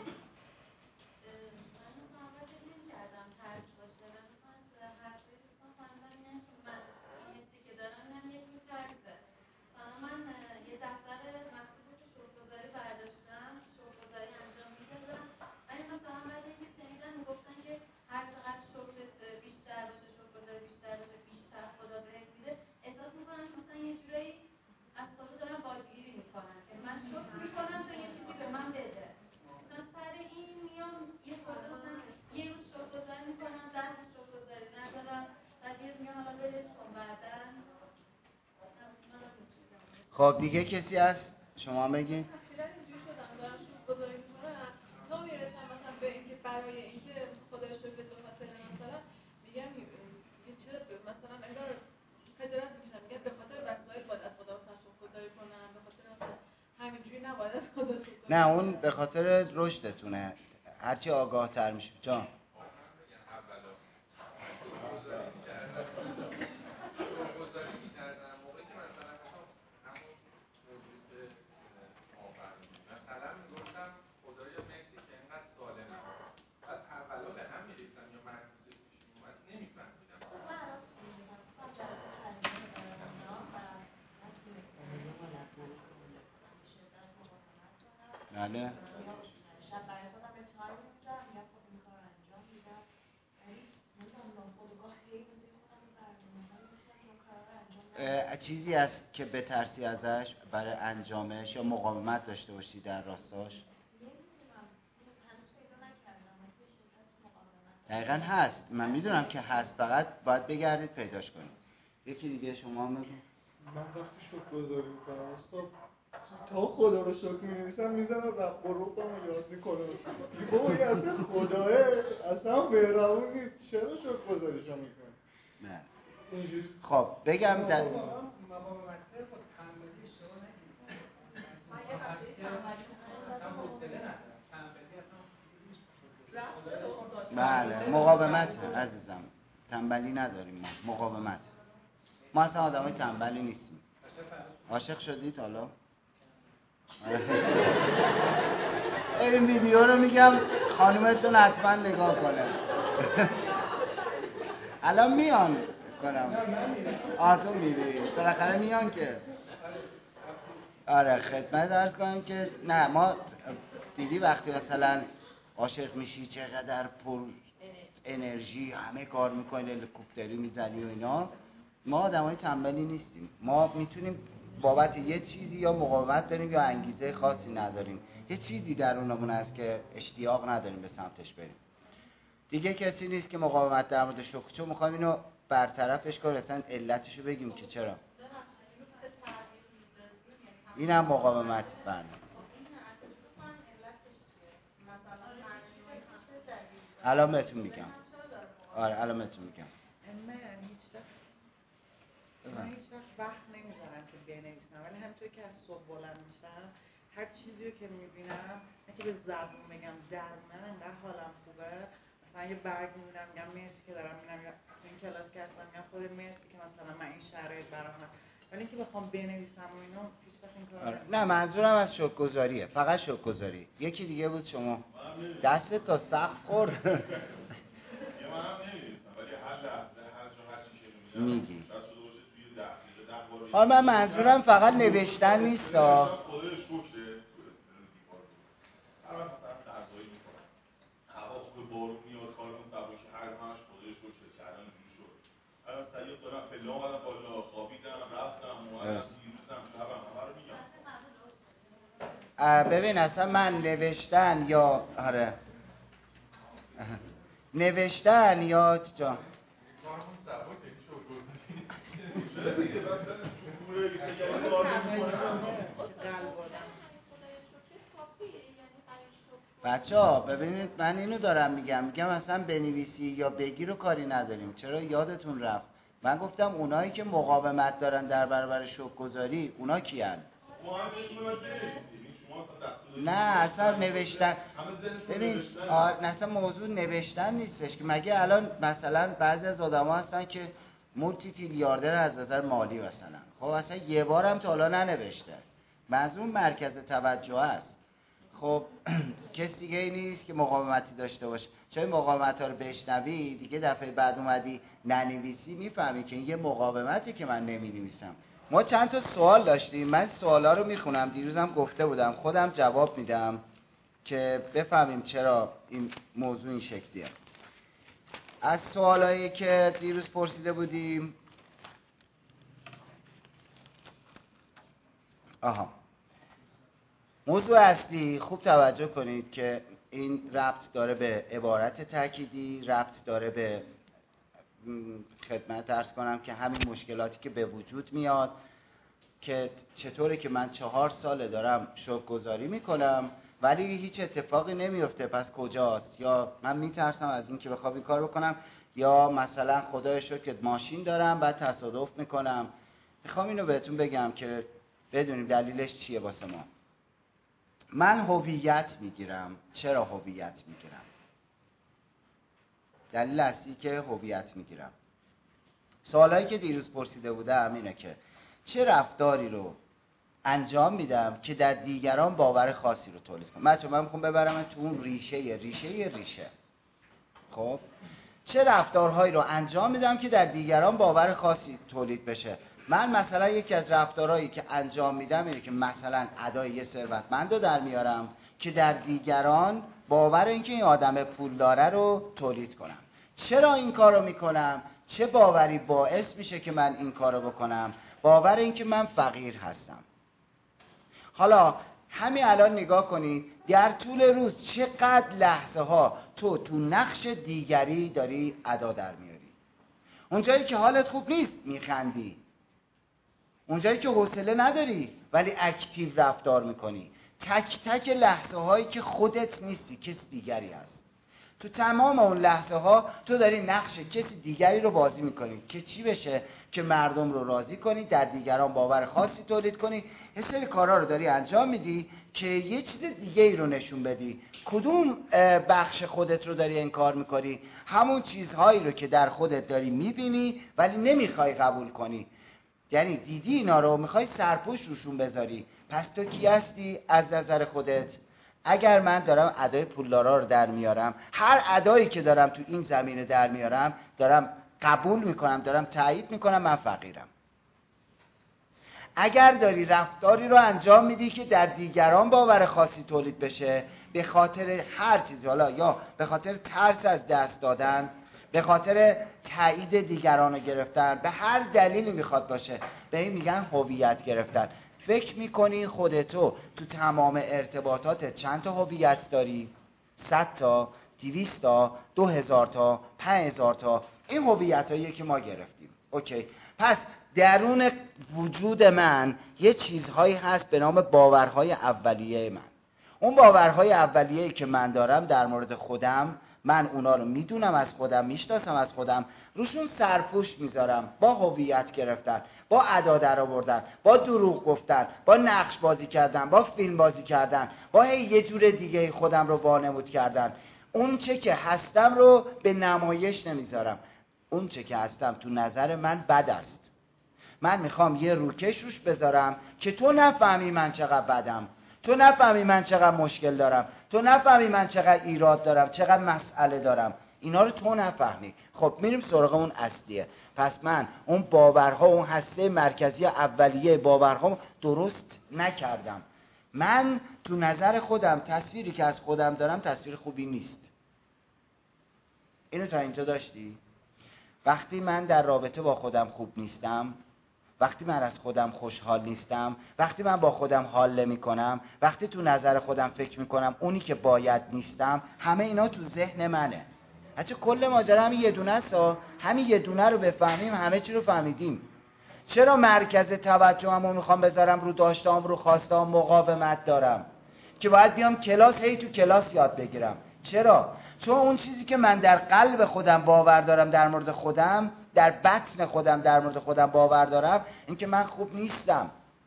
خب دیگه کسی هست؟ شما بگید. برای اینکه خدا رو شکر تو مثلا مثلا میگم چرا مثلا انگار خجالت میکشم میگم به خاطر وسایل باید از خدا شکرگزاری کنم به خاطر همینجوری نباید از خدا شکر. نه اون به خاطر رشدتونه. هرچی آگاه‌تر میشه. جان بله. شب برای خودم یه تایم میذارم میگم خب این کار رو انجام میدم ولی نمیدونم خودگاه خیلی بزرگی خودم برنامه میشم این کار رو انجام چیزی هست که بترسی ازش برای انجامش یا مقاومت داشته باشی در راستاش؟ نمیدونم هنوز پیدا نکردم ولی به شدت مقاومت دقیقا هست. من میدونم که هست فقط باید بگردید پیداش کنید. یکی دیگه شما بگو. من وقتی شکرگزاری میکنم اصلا تا خدا رو شکر می‌نویسم میزنم رب و روبم رو یاد میکنم بابا این اصلا خداه اصلا بهرمون نیست چرا شکرگزاریشو میکنم؟ نه اینجوری خب بگم در مقاومت با تنبلی اشتباه نگیرید. من یه وقتی تنبلی اصلا حوصله ندارم. تنبلی اصلا بله مقاومت عزیزم. تنبلی نداریم ما. مقاومت. ما اصلا آدمای تنبلی نیستیم. عاشق شدید حالا؟ این ویدیو رو میگم خانومتون حتما نگاه کنه. الان میان کنم. آتو میری بالاخره میان که. آره خدمت عرض کنم که نه ما دیدی وقتی مثلا عاشق میشی چقدر پر انرژی همه کار میکنی هلیکوپتری میزنی و اینا. ما آدمای تنبلی نیستیم. ما میتونیم بابت یه چیزی یا مقاومت داریم یا انگیزه خاصی نداریم. یه چیزی درونمون هست که اشتیاق نداریم به سمتش بریم. دیگه کسی نیست که مقاومت در مورد شوک. چون میخوایم اینو برطرفش کنیم اصلا علتشو بگیم که چرا. اینم مقاومت بله. الان بهتون میگم. آره الان بهتون میگم. من هیچ وقت من هیچ وقت وقت نمیذارم که بنویسم ولی همینطور که از صبح بلند میشم هر چیزی رو که میبینم نه که به زبون بگم درونن انقدر حالم خوبه، مثلا یه برگ میبینم میگم مرسی که دارم میبینم، یا این کلاس که هستم میگم خود مرسی که مثلا من این شرایط برام هست. ولی اینکه بخوام بنویسم و اینو هیچ وقت این کار نمی‌کنم. نه منظورم از شکرگزاریه، فقط شکرگزاری. یکی دیگه بود شما دستت تا سقف خورد. منم نمی‌نویسم ولی هر لحظه هر جا هر چی که می‌بینم میگی. شاید شده باشه توی ده ده بار. حالا من منظورم فقط نوشتن نیست. خدای شکره. هر وقت مثلا غذایی می‌خورم. هوا خوبه، بارون میاد، کارمون سبکه، هر همش خدای شکره که الان اینجوری شد. الان سریع دارم پله اومدم بالا، خوابیدم، رفتم، اومدم، دیروزم، شبم همه رو میگم. ببین اصلا من نوشتن یا آره نوشتن یا جا کارمون سبکه که شکرگزاری. چرا دیگه مثلا جمهوری یعنی کار نمی‌کنه. بچه ها ببینید من اینو دارم میگم، میگم اصلا بنویسی یا بگی رو کاری نداریم. چرا یادتون رفت من گفتم اونایی که مقاومت دارن در برابر شکرگزاری اونا کیان؟ نه اصلا نوشتن. ببین اصلا موضوع نوشتن نیستش که مگه الان مثلا بعضی از آدما هستن که مولتی تریلیاردر از نظر مالی مثلا، خب اصلا یه بارم تا حالا ننوشته، منظور مرکز توجه است. خب کسی دیگه ای نیست که مقاومتی داشته باشه. چون مقاومت ها رو بشنوی دیگه دفعه بعد اومدی ننویسی میفهمی که این یه مقاومتی که من نمی نویسم. ما چند تا سوال داشتیم، من سوالا رو میخونم، دیروزم گفته بودم خودم جواب میدم که بفهمیم چرا این موضوع این شکلیه. از سوالایی که دیروز پرسیده بودیم، آها موضوع اصلی خوب توجه کنید که این ربط داره به عبارت تأکیدی، ربط داره به خدمت عرض کنم که همین مشکلاتی که به وجود میاد که چطوره که من چهار ساله دارم شکرگزاری میکنم ولی هیچ اتفاقی نمیفته، پس کجاست؟ یا من میترسم از این که بخوام این کار بکنم، یا مثلا خدای شکر ماشین دارم بعد تصادف میکنم. میخوام اینو بهتون بگم که بدونیم دلیلش چیه واسه ما. من هویت میگیرم. چرا هویت میگیرم؟ دلیل اصلی که هویت میگیرم، سوالایی که دیروز پرسیده بودم اینه که چه رفتاری رو انجام میدم که در دیگران باور خاصی رو تولید کنم. بچه من میخوام ببرم تو اون ریشه ریشه ریشه. خب چه رفتارهایی رو انجام میدم که در دیگران باور خاصی تولید بشه؟ من مثلا یکی از رفتارهایی که انجام میدم اینه که مثلا ادای یه ثروتمند رو در میارم که در دیگران باور اینکه این آدم پول داره رو تولید کنم. چرا این کار رو میکنم؟ چه باوری باعث میشه که من این کار رو بکنم؟ باور اینکه من فقیر هستم. حالا همین الان نگاه کنید در طول روز چقدر لحظه ها تو تو نقش دیگری داری ادا در میاری. اونجایی که حالت خوب نیست میخندی، اونجایی که حوصله نداری ولی اکتیو رفتار میکنی. تک تک لحظه هایی که خودت نیستی کسی دیگری هست، تو تمام اون لحظه ها تو داری نقش کسی دیگری رو بازی میکنی که چی بشه؟ که مردم رو راضی کنی، در دیگران باور خاصی تولید کنی. یه سری کارا رو داری انجام میدی که یه چیز دیگه ای رو نشون بدی. کدوم بخش خودت رو داری انکار میکنی؟ همون چیزهایی رو که در خودت داری میبینی ولی نمیخوای قبول کنی. یعنی دیدی اینا رو میخوای سرپوش روشون بذاری. پس تو کی هستی از نظر خودت؟ اگر من دارم ادای پولدارا رو در میارم، هر ادایی که دارم تو این زمینه در میارم دارم قبول میکنم، دارم تایید میکنم من فقیرم. اگر داری رفتاری رو انجام میدی که در دیگران باور خاصی تولید بشه به خاطر هر چیزی، حالا یا به خاطر ترس از دست دادن، به خاطر تایید دیگران رو گرفتن، به هر دلیلی میخواد باشه، به این میگن هویت گرفتن. فکر میکنی خودتو تو تمام ارتباطاتت چند تا هویت داری؟ صد تا، دویست تا، دو هزار تا، پنج هزار تا. این هویت هاییه که ما گرفتیم. اوکی. پس درون وجود من یه چیزهایی هست به نام باورهای اولیه من. اون باورهای اولیه‌ای که من دارم در مورد خودم من اونا رو میدونم از خودم، میشناسم از خودم، روشون سرپوش میذارم با هویت گرفتن، با ادا در آوردن، با دروغ گفتن، با نقش بازی کردن، با فیلم بازی کردن، با یه جور دیگه خودم رو وانمود کردن. اون چه که هستم رو به نمایش نمیذارم. اون چه که هستم تو نظر من بد است. من میخوام یه روکش روش بذارم که تو نفهمی من چقدر بدم، تو نفهمی من چقدر مشکل دارم، تو نفهمی من چقدر ایراد دارم، چقدر مسئله دارم. اینا رو تو نفهمی. خب میریم سراغ اون اصلیه. پس من اون باورها، اون هسته مرکزی اولیه باورها درست نکردم. من تو نظر خودم تصویری که از خودم دارم تصویر خوبی نیست. اینو تا اینجا داشتی؟ وقتی من در رابطه با خودم خوب نیستم، وقتی من از خودم خوشحال نیستم، وقتی من با خودم حال نمی کنم، وقتی تو نظر خودم فکر می کنم اونی که باید نیستم، همه اینا تو ذهن منه. حتی کل ماجرا همین یه دونه است. همین یه دونه رو بفهمیم همه چی رو فهمیدیم. چرا مرکز توجهم رو میخوام بذارم رو داشتهام، رو خواستهام مقاومت دارم که باید بیام کلاس هی تو کلاس یاد بگیرم؟ چرا؟ چون اون چیزی که من در قلب خودم باور دارم در مورد خودم، در بطن خودم در مورد خودم باور دارم، این که من خوب نیستم.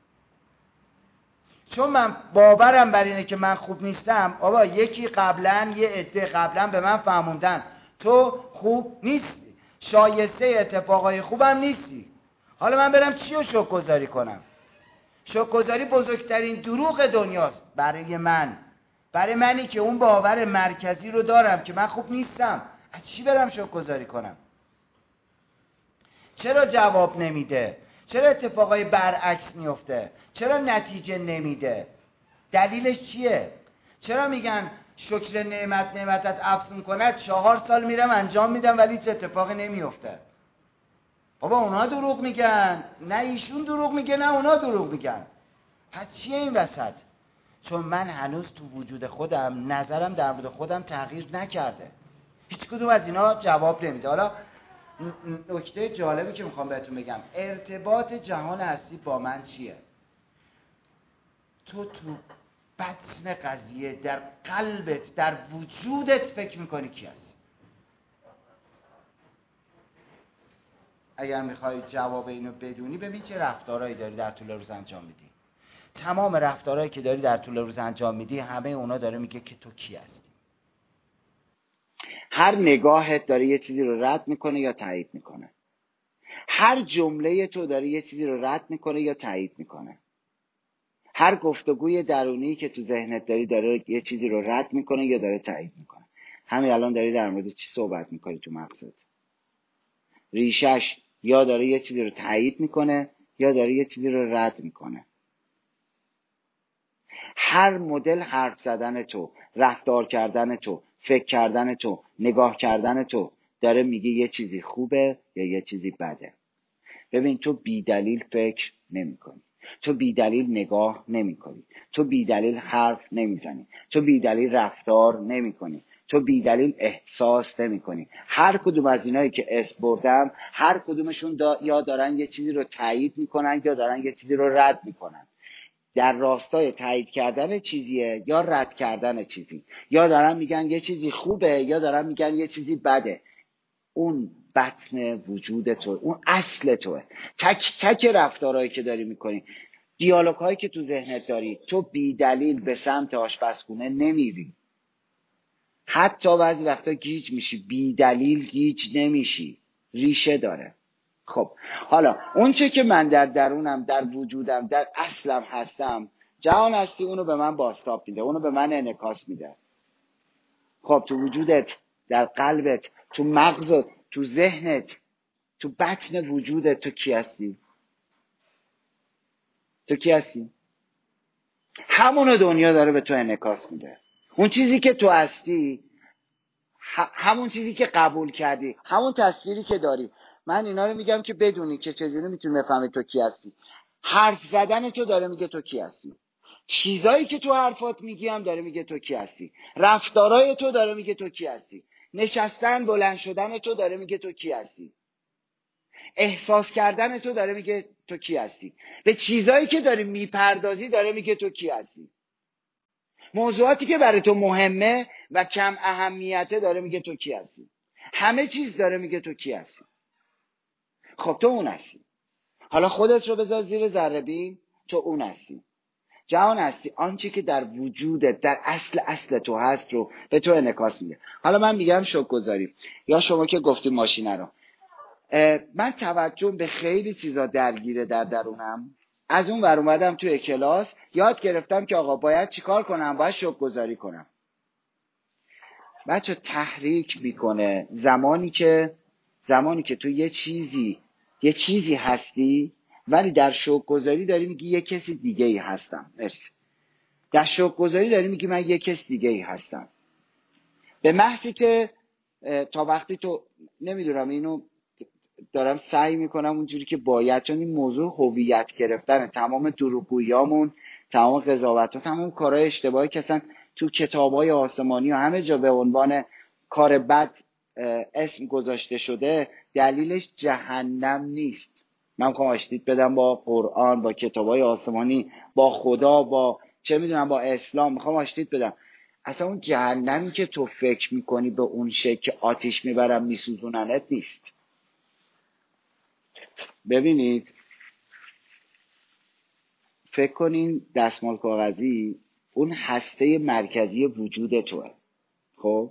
چون من باورم بر اینه که من خوب نیستم، بابا یکی قبلا، یه عده قبلا به من فهموندن تو خوب نیستی، شایسته اتفاقای خوبم نیستی. حالا من برم چی رو شکرگزاری کنم؟ شکرگزاری بزرگترین دروغ دنیاست برای من. برای منی که اون باور مرکزی رو دارم که من خوب نیستم، از چی برم شکرگزاری کنم؟ چرا جواب نمیده؟ چرا اتفاقای برعکس میفته؟ چرا نتیجه نمیده؟ دلیلش چیه؟ چرا میگن شکر نعمت نعمتت افزون کند؟ چهار سال میرم انجام میدم ولی چه اتفاقی نمیفته. بابا اونا دروغ میگن، نه ایشون دروغ میگه نه اونا دروغ میگن. پس چیه این وسط؟ چون من هنوز تو وجود خودم نظرم در مورد خودم تغییر نکرده. هیچ کدوم از اینا جواب نمیده. حالا نکته جالبی که میخوام بهتون بگم، ارتباط جهان هستی با من چیه؟ تو تو بطن قضیه، در قلبت، در وجودت فکر میکنی کی هستی؟ اگر میخوای جواب اینو بدونی، ببین چه رفتارهایی داری در طول روز انجام میدی. تمام رفتارهایی که داری در طول روز انجام میدی، همه اونا داره میگه که تو کی هستی. هر نگاهت داره یه چیزی رو رد میکنه یا تایید میکنه. هر جمله تو داره یه چیزی رو رد میکنه یا تایید میکنه. هر گفتگوی درونی که تو ذهنت داری داره یه چیزی رو رد میکنه یا داره تایید میکنه. همین الان داری در مورد چی صحبت میکنی تو مغزت؟ ریشش یا داره یه چیزی رو تایید میکنه یا داره یه چیزی رو رد میکنه. هر مدل حرف زدن تو، رفتار کردن تو، فکر کردن تو، نگاه کردن تو داره میگه یه چیزی خوبه یا یه چیزی بده. ببین تو بی دلیل فکر نمی کنی، تو بی دلیل نگاه نمی کنی، تو بی دلیل حرف نمی زنی، تو بی دلیل رفتار نمی کنی، تو بی دلیل احساس نمی کنی. هر کدوم از اینایی که اسم بردم، هر کدومشون دا یا دارن یه چیزی رو تایید میکنن یا دارن یه چیزی رو رد میکنن. در راستای تایید کردن چیزیه یا رد کردن چیزی، یا دارن میگن یه چیزی خوبه یا دارن میگن یه چیزی بده. اون بطن وجود تو، اون اصل توه. تک تک رفتارهایی که داری میکنی، دیالوگ هایی که تو ذهنت داری، تو بی دلیل به سمت آشپزخونه نمیری. حتی بعضی وقتا گیج میشی، بی دلیل گیج نمیشی، ریشه داره. خب حالا اون چه که من در درونم، در وجودم، در اصلم هستم، جهان هستی اونو به من بازتاب میده، اونو به من انعکاس میده. خب تو وجودت، در قلبت، تو مغزت، تو ذهنت، تو بطن وجودت، تو کی هستی؟ تو کی هستی؟ همونو دنیا داره به تو انعکاس میده. اون چیزی که تو هستی، همون چیزی که قبول کردی، همون تصویری که داری. من اینا رو میگم که بدونی که چجوری میتونی بفهمی تو کی هستی. حرف زدن تو داره میگه تو کی هستی. چیزایی که تو حرفات میگی هم داره میگه تو کی هستی. رفتارای تو داره میگه تو کی هستی. نشستن بلند شدن تو داره میگه تو کی هستی. احساس کردن تو داره میگه تو کی هستی. به چیزایی که داری میپردازی داره میگه تو کی هستی. موضوعاتی که برای تو مهمه و کم اهمیته داره میگه تو کی هستی. همه چیز داره میگه تو کی هستی. خب تو اون هستی. حالا خودت رو بذار زیر ذره بین، تو اون هستی. جهان هستی، آنچه که در وجودت، در اصل اصل تو هست رو به تو انعکاس میده. حالا من میگم شکرگزاری، یا شما که گفتی ماشینه رو، من توجه به خیلی چیزا درگیره در درونم. از اون ور اومدم توی کلاس یاد گرفتم که آقا باید چیکار کنم؟ باید شکرگزاری کنم. بچه تحریک میکنه زمانی که زمانی که تو یه چیزی یه چیزی هستی ولی در شکرگزاری داری میگی یه کسی دیگه ای هستم. مرسی. در شکرگزاری داری میگی من یه کسی دیگه ای هستم. به محضی که تا وقتی تو نمیدونم اینو دارم سعی میکنم اونجوری که باید، چون این موضوع هویت گرفتن، تمام دروغگوییامون، تمام قضاوت‌ها، تمام کارهای اشتباهی که اصلا تو کتاب‌های آسمانی و همه جا به عنوان کار بد اسم گذاشته شده، دلیلش جهنم نیست. من میخوام آشتیت بدم با قرآن، با کتاب‌های آسمانی، با خدا، با چه میدونم با اسلام. میخوام آشتیت بدم. اصلا اون جهنمی که تو فکر میکنی به اون شکل که آتیش میبرم میسوزوننت نیست. ببینید، فکر کنین دستمال کاغذی اون هسته مرکزی وجود توه. خب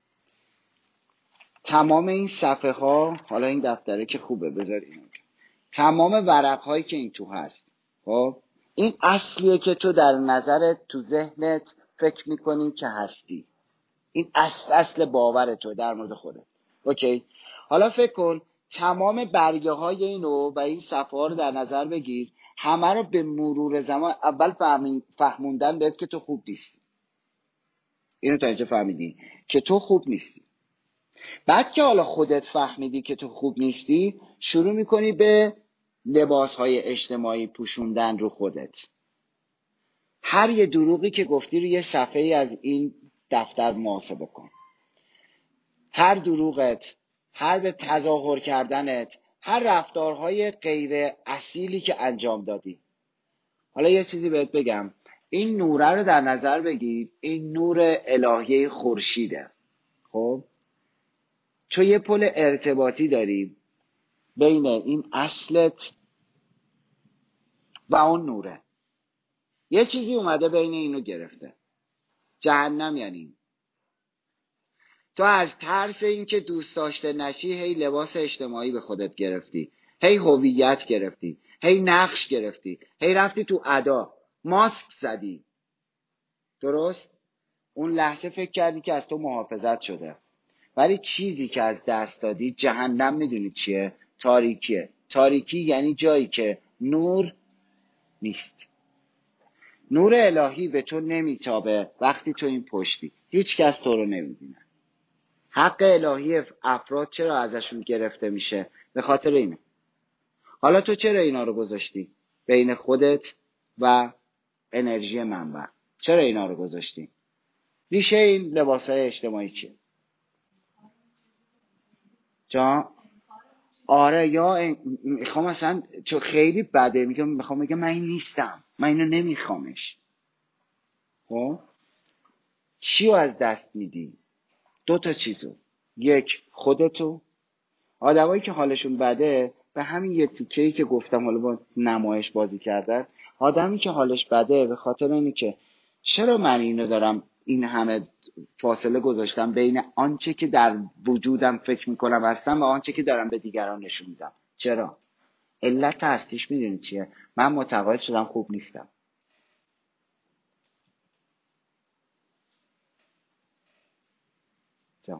تمام این صفحه ها، حالا این دفتره که خوبه بذار اینو، تمام ورق هایی که این تو هست، خب این اصلیه که تو در نظرت تو ذهنت فکر میکنی که هستی. این اصل اصل باور تو در مورد خودت. اوکی؟ حالا فکر کن تمام برگه های اینو و این صفحه ها رو در نظر بگیر، همه رو به مرور زمان اول فهموندن بهت که تو خوب نیستی. اینو تا اینجا فهمیدی که تو خوب نیستی. بعد که حالا خودت فهمیدی که تو خوب نیستی، شروع میکنی به لباس های اجتماعی پوشوندن رو خودت. هر یه دروغی که گفتی رو یه صفحه ای از این دفتر محاسبه کن. هر دروغت، هر به تظاهر کردنت، هر رفتارهای غیر اصیلی که انجام دادی. حالا یه چیزی بهت بگم، این نوره رو در نظر بگیر، این نور الهی خورشیده. خب تو یه پل ارتباطی داری بین این اصلت و اون نوره. یه چیزی اومده بین اینو گرفته. جهنم یعنی تو از ترس این که دوست داشته نشی هی لباس اجتماعی به خودت گرفتی، هی هویت گرفتی، هی نقش گرفتی، هی رفتی تو ادا ماسک زدی. درست؟ اون لحظه فکر کردی که از تو محافظت شده، ولی چیزی که از دست دادی جهنم. میدونی چیه؟ تاریکیه. تاریکی یعنی جایی که نور نیست. نور الهی به تو نمیتابه وقتی تو این پشتی. هیچ کس تو رو نمیبینه. حق الهی افراد چرا ازشون گرفته میشه؟ به خاطر اینه. حالا تو چرا اینا رو گذاشتی بین خودت و انرژی منبع؟ چرا اینا رو گذاشتی؟ ریشه این لباسای اجتماعی چیه؟ جا آره، یا میخوام اصلا چون خیلی بده میگم، میخوام بگم من این نیستم، من اینو نمیخوامش. خب چی رو از دست میدی؟ دو تا چیزو. یک، خودتو. آدمایی که حالشون بده به همین یه تیکه‌ای که گفتم، حالا با نمایش بازی کردن، آدمی که حالش بده به خاطر اینه که چرا من اینو دارم این همه فاصله گذاشتم بین آنچه که در وجودم فکر میکنم هستم و آنچه که دارم به دیگران نشون میدم. چرا؟ علت هستیش میدونی چیه؟ من معتقد شدم خوب نیستم. جا.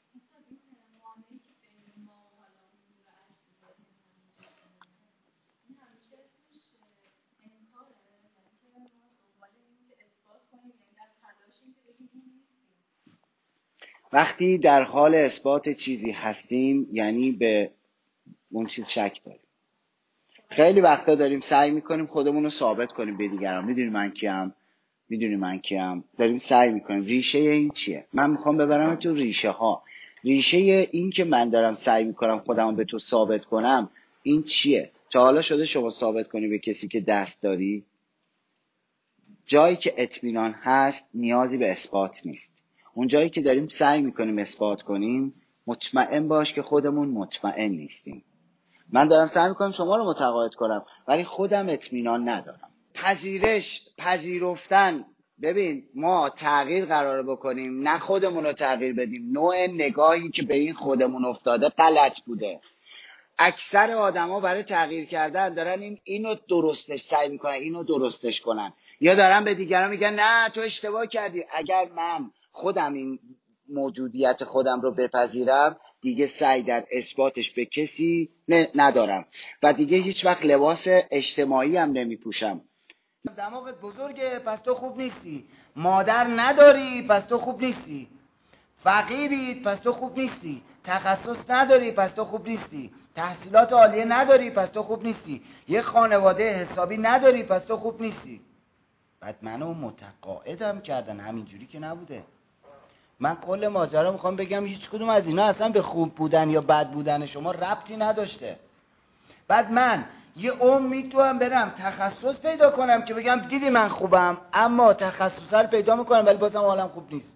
وقتی در حال اثبات چیزی هستیم یعنی به اون چیز شک داریم. خیلی وقتا داریم سعی میکنیم خودمون رو ثابت کنیم به دیگران. میدونی من کیم؟ میدونی من کیم؟ داریم سعی میکنیم. ریشه این چیه؟ من میخوام ببرم تو ریشه ها. ریشه این که من دارم سعی میکنم خودمو به تو ثابت کنم این چیه؟ تا حالا شده شما ثابت کنی به کسی که دست داری؟ جایی که اطمینان هست نیازی به اثبات نیست. اونجایی که داریم سعی میکنیم اثبات کنیم مطمئن باش که خودمون مطمئن نیستیم. من دارم سعی میکنم شما رو متقاعد کنم ولی خودم اطمینان ندارم. پذیرش، پذیرفتن، ببین ما تغییر قراره بکنیم نه خودمون رو تغییر بدیم. نوع نگاهی که به این خودمون افتاده غلط بوده. اکثر آدما برای تغییر کردن دارن این اینو درستش سعی میکنن، اینو درستش کنن، یا دارن به دیگران میگن نه تو اشتباه کردی. اگر من خودم این موجودیت خودم رو بپذیرم دیگه سعی در اثباتش به کسی ندارم و دیگه هیچ وقت لباس اجتماعی هم نمیپوشم. دماغت بزرگه پس تو خوب نیستی، مادر نداری پس تو خوب نیستی، فقیری پس تو خوب نیستی، تخصص نداری پس تو خوب نیستی، تحصیلات عالیه نداری پس تو خوب نیستی، یه خانواده حسابی نداری پس تو خوب نیستی. بعد منو متقاعدم کردن، همینجوری که نبوده. من کل ماجرا میخوام بگم هیچ کدوم از اینا اصلا به خوب بودن یا بد بودن شما ربطی نداشته. بعد من یه عمر میتونم برم تخصص پیدا کنم که بگم دیدی من خوبم، اما تخصص رو پیدا میکنم ولی بازم حالم خوب نیست.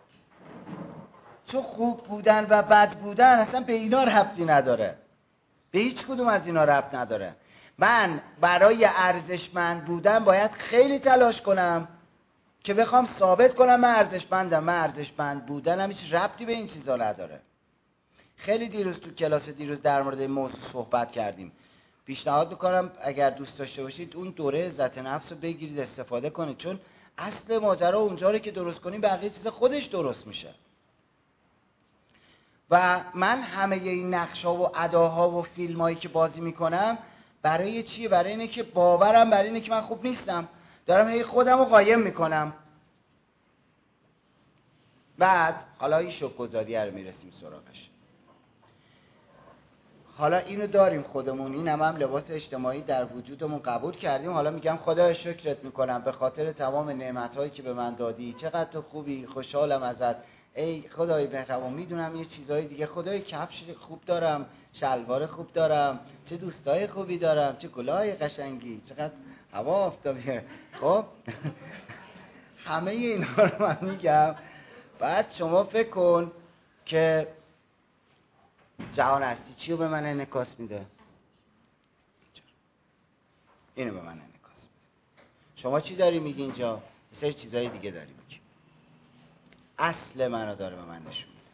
چون خوب بودن و بد بودن اصلا به اینا ربطی نداره، به هیچ کدوم از اینا ربط نداره. من برای ارزشمند بودن باید خیلی تلاش کنم که بخوام ثابت کنم من ارزشمندم. من ارزشمند بودن هم هیچ ربطی به این چیزا نداره. خیلی دیروز تو کلاس دیروز در مورد این موضوع صحبت کردیم. پیشنهاد میکنم اگر دوست داشته باشید اون دوره عزت نفس رو بگیرید استفاده کنید، چون اصل ماجرا اونجا رو که درست کنیم بقیه چیز خودش درست میشه. و من همه این نقشا و اداها و فیلمایی که بازی میکنم برای چیه؟ برای اینه که باورم برای اینه که من خوب نیستم، دارم هی خودم رو قایم میکنم. بعد حالا این شکرگزاری رو میرسیم سراغش. حالا اینو داریم خودمون، این هم, هم لباس اجتماعی در وجودمون قبول کردیم. حالا میگم خدایا شکرت میکنم به خاطر تمام نعمتهایی که به من دادی، چقدر تو خوبی، خوشحالم ازت ای خدای مهربان. میدونم یه چیزهای دیگه، خدای کفش خوب دارم، شلوار خوب دارم، چه دوستای خوبی دارم، چه گلای قشنگی، چقدر هوا آفتابیه. خب همه اینا رو من میگم. بعد شما فکر کن که جهان هستی چی رو به من انعکاس میده؟ اینو به من انعکاس میده. شما چی داری میگی اینجا؟ سه چیزای دیگه داری میگی. اصل منو داره به من نشون میده.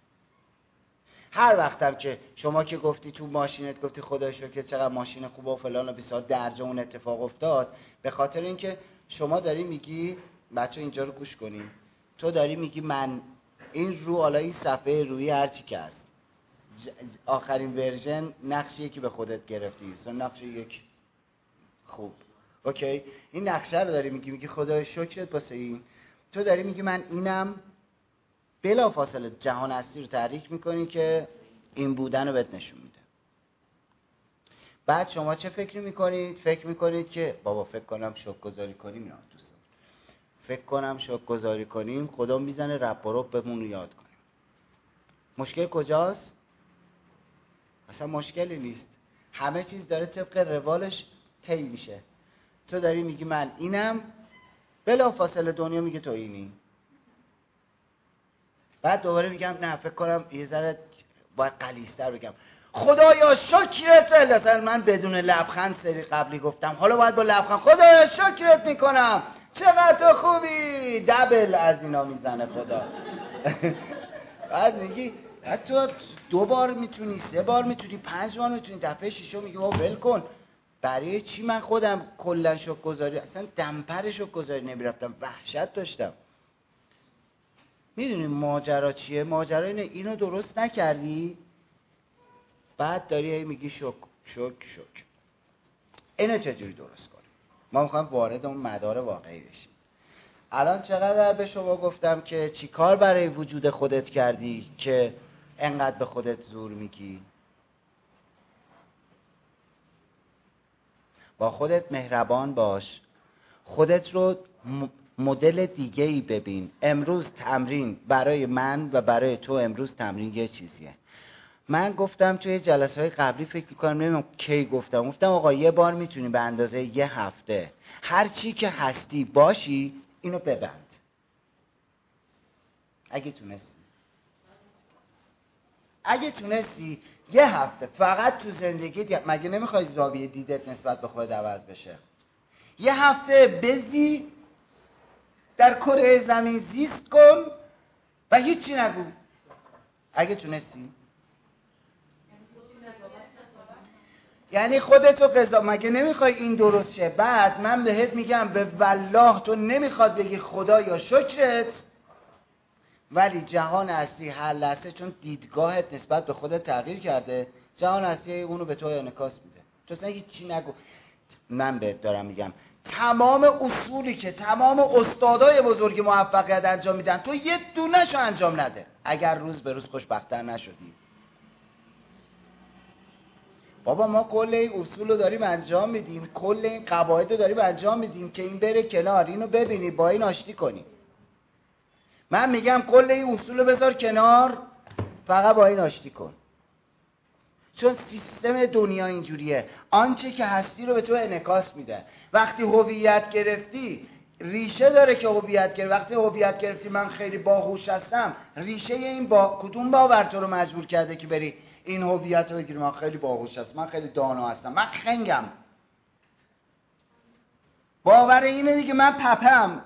هر وقتم که شما که گفتی تو ماشینت گفتی خدا شکر چقدر ماشین خوبه و فلان و بیسار درجه اون اتفاق افتاد، به خاطر اینکه شما داری میگی، بچه اینجا رو گوش کنین، تو داری میگی من این رو حالا این صفحه روی هر چی که هست آخرین ورژن نقشیه که به خودت گرفتی، نقش یک خوب اوکی، این نقشه رو داری میگی، میگی خدای شکرت واسه این. تو داری میگی من اینم، بلا فاصله جهان هستی رو تحریک میکنی که این بودن رو بهت نشون میده. بعد شما چه فکری میکنید؟ فکر میکنید که بابا فکر کنم شکرگزاری کنیم. نه دوستان، فکر کنم شکرگزاری کنیم خدا میزنه رب و رب بهمون رو یاد کنیم. مشکل کجاست؟ اصلا مشکلی نیست، همه چیز داره طبق روالش طی میشه. تو داری میگی من اینم، بلا فاصله دنیا میگه تو اینی. بعد دوباره میگم نه فکر کنم یه ذره باید غلیظ‌تر بگم خدایا شکرت. مثلا من بدون لبخند سری قبلی گفتم، حالا باید با لبخند خدایا شکرت میکنم چقدر تو خوبی، دبل از اینا میزنه خدا. بعد میگی حتی دو بار میتونی، سه بار میتونی، پنج بار میتونی، دفعه شیشو میگی بابا ول کن. برای چی من خودم کلا شکرگزاری اصلا دمپر شکرگزاری نمیرفتم، وحشت داشتم. میدونی ماجرا چیه؟ ماجرا اینه اینو درست نکردی بعد داری هی میگی شک شک شک. اینو چجوری درست کنیم؟ ما میخوایم وارد اون مدار واقعی بشیم. الان چقدر به شما گفتم که چی کار برای وجود خودت کردی که انقدر به خودت زور میگی؟ با خودت مهربان باش، خودت رو مدل دیگه ای ببین. امروز تمرین برای من و برای تو امروز تمرین یه چیزیه. من گفتم توی جلسه های قبلی فکر میکنم نمیدونم کی گفتم گفتم آقا یه بار میتونی به اندازه یه هفته هر چی که هستی باشی اینو ببند. اگه تونستی اگه تونستی یه هفته فقط تو زندگیت، مگه نمیخوای زاویه دیدت نسبت به خودت عوض بشه؟ یه هفته بزی در کره زمین زیست کن و هیچی نگو. اگه تونستی یعنی خودتو قضا، مگه نمیخوای این درست شه؟ بعد من بهت میگم به والله تو نمیخواد بگی خدا یا شکرت، ولی جهان اصلی هر لحظه چون دیدگاهت نسبت به خودت تغییر کرده، جهان اصلی اونو به تو انعکاس میده. تو اصلا هیچی نگو. من بهت دارم میگم تمام اصولی که تمام استادای بزرگ موفقیت انجام میدن تو یه دونه‌شو انجام نده اگر روز به روز خوشبخت‌تر نشدی. بابا ما کل این اصول رو داریم انجام میدیم، کل این قواعد رو داریم انجام میدیم که این بره کنار، اینو ببینی با این آشتی کنی. من میگم کل این اصول رو بذار کنار، فقط با این آشتی کن. چون سیستم دنیا اینجوریه، آنچه که هستی رو به تو انعکاس میده. وقتی هویت گرفتی ریشه داره که هویت گرفتی. وقتی هویت گرفتی من خیلی باهوش هستم، ریشه این با کدوم باور تو رو مجبور کرده که بری این هویت رو بگیری؟ من خیلی باهوش هستم، من خیلی دانا هستم، من خنگم. باور اینه دیگه، من پپم،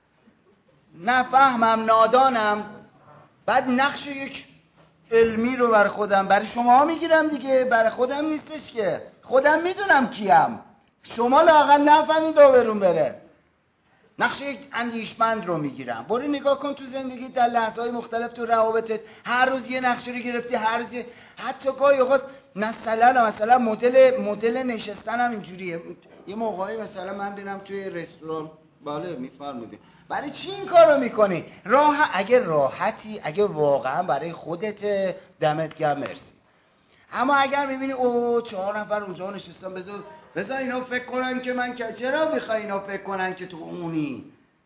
نفهمم، نادانم. بعد نقش یک علمی رو برای خودم، برای شما میگیرم دیگه، برای خودم نیستش که. خودم میدونم کیم، شما لااقل نفهمید آبرون بره. نقش یک اندیشمند رو میگیرم. برو نگاه کن تو زندگی در لحظه‌های مختلف تو روابطت، هر روز یه نقشه رو گرفتی، هر روز یه... حتی گاهی اوقات مثلا مثلا مدل مدل نشستنم اینجوریه. یه موقعی مثلا من ببینم توی رستوران، بله میفرمودی، برای چی این کارو میکنی؟ راه اگه راحتی، اگه واقعا برای خودت، دمت گرم، مرسی. اما اگر میبینی او چهار نفر اونجا نشستن، بذار بذار اینا فکر کنن که من که، چرا میخوای اینا فکر کنن که تو اونی؟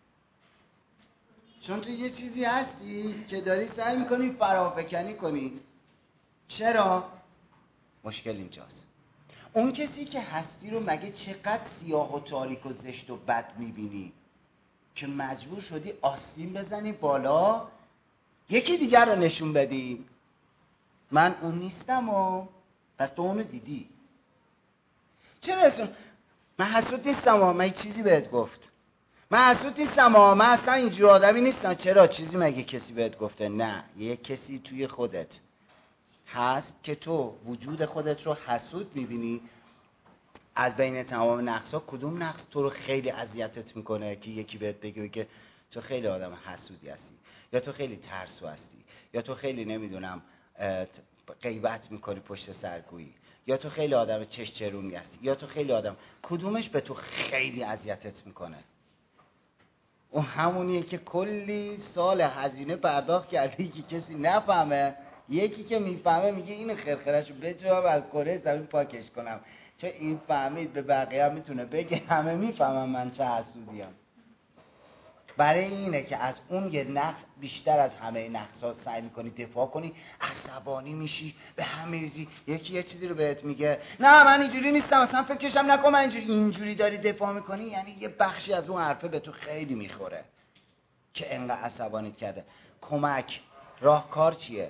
چون تو یه چیزی هستی که داری سعی میکنی فرافکنی کنی. چرا؟ مشکل اینجاست. اون کسی که هستی رو مگه چقدر سیاه و تاریک و زشت و بد میبینی که مجبور شدی آستین بزنی بالا یکی دیگر رو نشون بدی؟ من اون نیستم و پس تو اونو دیدی. چرا اصلا من حسود نیستم و من چیزی بهت گفت؟ من حسود نیستم و من اصلا اینجور آدمی نیستم. چرا؟ چیزی مگه کسی بهت گفته؟ نه، یه کسی توی خودت هست که تو وجود خودت رو حسود میبینی. از بین تمام نقصا کدوم نقص تو رو خیلی اذیتت میکنه که یکی بهت بگه که تو خیلی آدم حسودی هستی، یا تو خیلی ترسو هستی، یا تو خیلی نمیدونم غیبت میکنی پشت سرگویی، یا تو خیلی آدم چشچرونی هستی، یا تو خیلی آدم، کدومش به تو خیلی اذیتت میکنه؟ اون همونیه که کلی سال هزینه پرداخت کردی که کسی نفهمه، یکی که میفهمه میگه اینو خرخره‌شو بجام از کره زمین پاکش کنم، چون این فهمید به بقیه هم میتونه بگه همه میفهمم من چه حسودیم. برای اینه که از اون یه نقص بیشتر از همه نقصا سعی میکنی دفاع کنی، عصبانی میشی، به هم میریزی. یکی یه چیزی رو بهت میگه نه من اینجوری نیستم، اصلا فکرشم نکن من اینجوری، اینجوری داری دفاع میکنی، یعنی یه بخشی از اون حرفه به تو خیلی میخوره که انقدر عصبانیت کرده. کمک راهکار چیه؟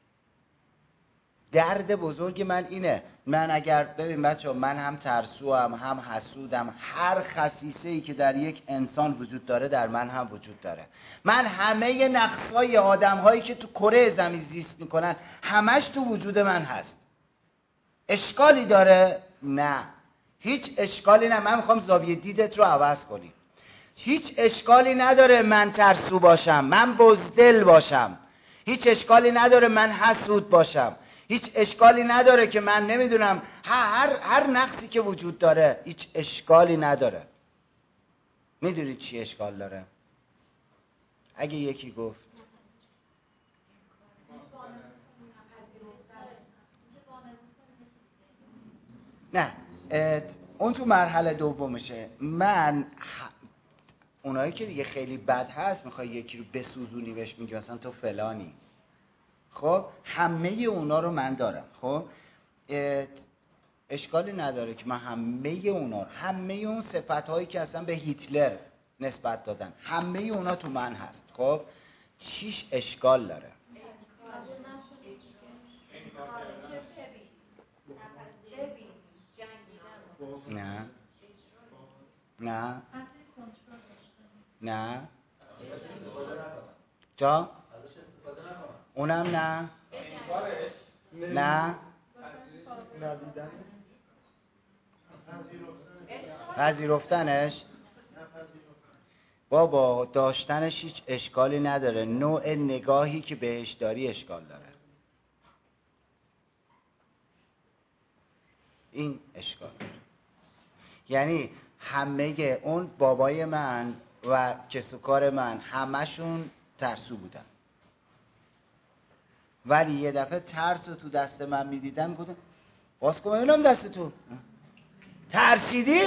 درد بزرگ من اینه، من اگر ببین بچه ها، من هم ترسوام، هم حسودم، هر خصیصه‌ای که در یک انسان وجود داره در من هم وجود داره. من همه نقص‌های آدم‌هایی که تو کره زمین زیست میکنن همش تو وجود من هست. اشکالی داره؟ نه، هیچ اشکالی نه. من میخوام زاویه دیدت رو عوض کنی. هیچ اشکالی نداره من ترسو باشم، من بزدل باشم. هیچ اشکالی نداره من حسود باشم. هیچ اشکالی نداره که من نمیدونم هر هر نقصی که وجود داره، هیچ اشکالی نداره. میدونید چی اشکال داره؟ اگه یکی گفت نه، اون تو مرحله دومشه. من اونایی که دیگه خیلی بد هست میخوای یکی رو بسوزونی بهش میگی مثلا تو فلانی، خب همه اونا رو من دارم. خب اشکالی نداره که من همه اونا رو، همه اون صفت هایی که اصلا به هیتلر نسبت دادن، همه اونا تو من هست. خب شیش اشکال داره. نه نه نه جا اونم نه نه پذیرفتنش بابا داشتنش هیچ اشکالی نداره، نوع نگاهی که بهش داری اشکال داره. این اشکال داره. یعنی همه اون بابای من و کسوکار من همشون ترسو بودن، ولی یه دفعه ترس رو تو دست من میدیدم میگفتم باز کن ببینم دست تو ترسیدی؟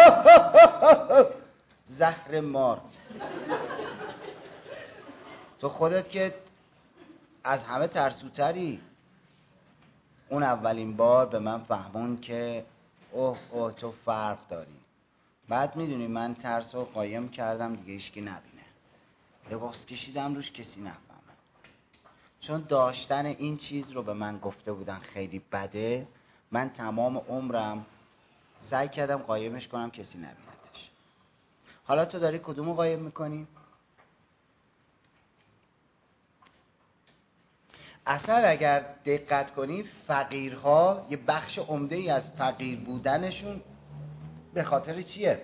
زهر مار. تو خودت که از همه ترسوتری. اون اولین بار به من فهمون که اوه اوه تو فرق داری. بعد میدونی من ترس رو قایم کردم دیگه هیچکی نبینه، لباس کشیدم روش کسی نفهمه، چون داشتن این چیز رو به من گفته بودن خیلی بده. من تمام عمرم سعی کردم قایمش کنم کسی نبینتش. حالا تو داری کدومو قایم میکنی؟ اصلا اگر دقت کنی فقیرها یه بخش عمده ای از فقیر بودنشون به خاطر چیه؟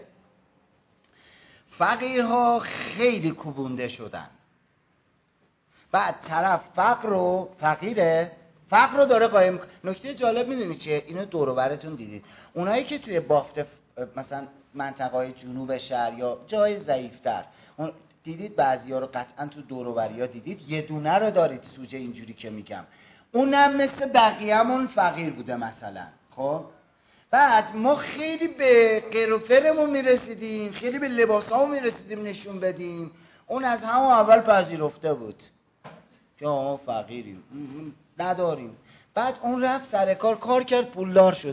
فقیرها خیلی کوبونده شدن، بعد طرف فقر رو فقیره فقر رو داره قایم. نکته جالب میدونی چیه؟ اینو دور و برتون دیدید، اونایی که توی بافت مثلا منطقه‌های جنوب شهر یا جای ضعیف‌تر دیدید، بعضی‌ها رو قطعا تو دور و بریا دیدید، یه دونه رو دارید سوژه اینجوری که میگم، اونم مثل بقیه‌مون فقیر بوده مثلا. خب بعد ما خیلی به قروفرمون میرسیدیم، خیلی به لباسامون میرسیدیم نشون بدیم، اون از همون اول پذیرفته بود که ما فقیریم نداریم. بعد اون رفت سر کار کار کرد پولدار شد.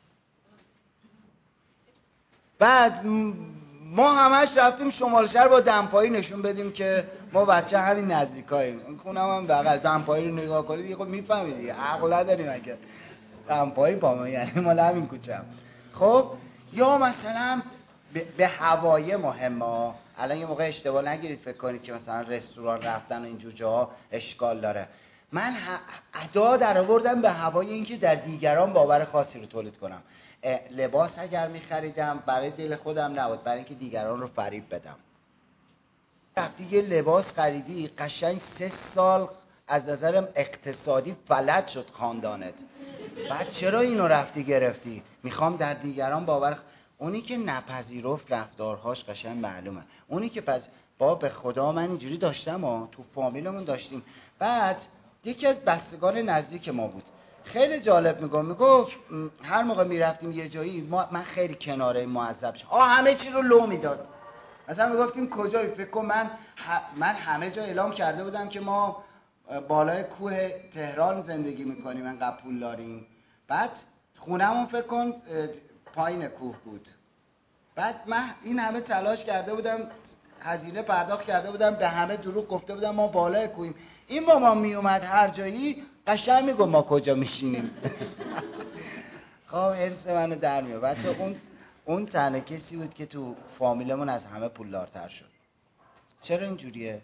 بعد ما همش رفتیم شمال شهر با دمپایی نشون بدیم که ما بچه همین نزدیکاییم، خونم هم بغل. دمپایی رو نگاه کنید دیگه خب میفهمید دیگه، عقل نداریم اگه دمپایی با ما یعنی مال همین کوچه هم. خب یا مثلا به هوای مهمه. الان یه موقع اشتباه نگیرید فکر کنید که مثلا رستوران رفتن و اینجور جاها اشکال داره. من ادا در آوردم به هوای اینکه در دیگران باور خاصی رو تولید کنم. لباس اگر می‌خریدم برای دل خودم نبود، برای اینکه دیگران رو فریب بدم. وقتی یه لباس خریدی قشنگ سه سال از نظرم اقتصادی فلج شد خاندانت، بعد چرا اینو رفتی گرفتی؟ میخوام در دیگران باور. اونی که نپذیرفت رفتارهاش قشنگ معلومه. اونی که پس با به خدا من اینجوری داشتم ها، تو فامیلمون داشتیم. بعد یکی از بستگان نزدیک ما بود، خیلی جالب میگم، میگفت هر موقع میرفتیم یه جایی ما من خیلی کناره معذب شدم، آ همه چی رو لو میداد. مثلا میگفتیم کجایی؟ فکر کن من من همه جا اعلام کرده بودم که ما بالای کوه تهران زندگی میکنیم، انقدر پول داریم. بعد خونمون فکر کن پایین کوه بود. بعد من این همه تلاش کرده بودم، هزینه پرداخت کرده بودم، به همه دروغ گفته بودم ما بالای کوهیم. این با ما میومد هر جایی قشنگ میگم ما کجا میشینیم. خب حرص منو در میاد. بچه اون اون تنها کسی بود که تو فامیلمون از همه پولدارتر شد. چرا اینجوریه؟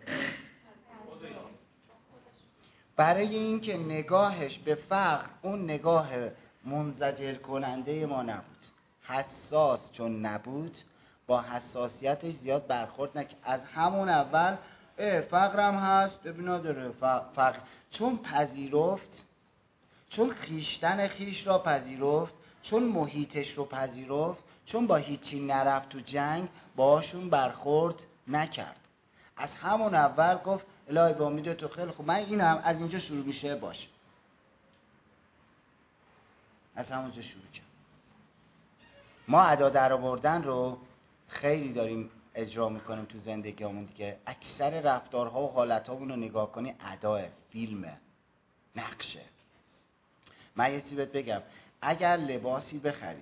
برای اینکه نگاهش به فقر اون نگاه منزجر کننده ما نبود. حساس چون نبود، با حساسیتش زیاد برخورد نکرد. از همون اول فقرم هست ببینا داره فقر، چون پذیرفت، چون خیشتن خیش را پذیرفت، چون محیطش رو پذیرفت، چون با هیچی نرفت تو جنگ، باشون برخورد نکرد. از همون اول گفت الهی با امید تو خیلی خوب، من اینم از اینجا شروع میشه باشه. از همونجا شروع کرد. ما ادا در آوردن رو خیلی داریم اجرا میکنیم تو زندگیمون دیگه. اکثر رفتارها و حالتهامون رو نگاه کنی اداه، فیلمه، نقشه. من یه چیزی بهت بگم، اگر لباسی بخری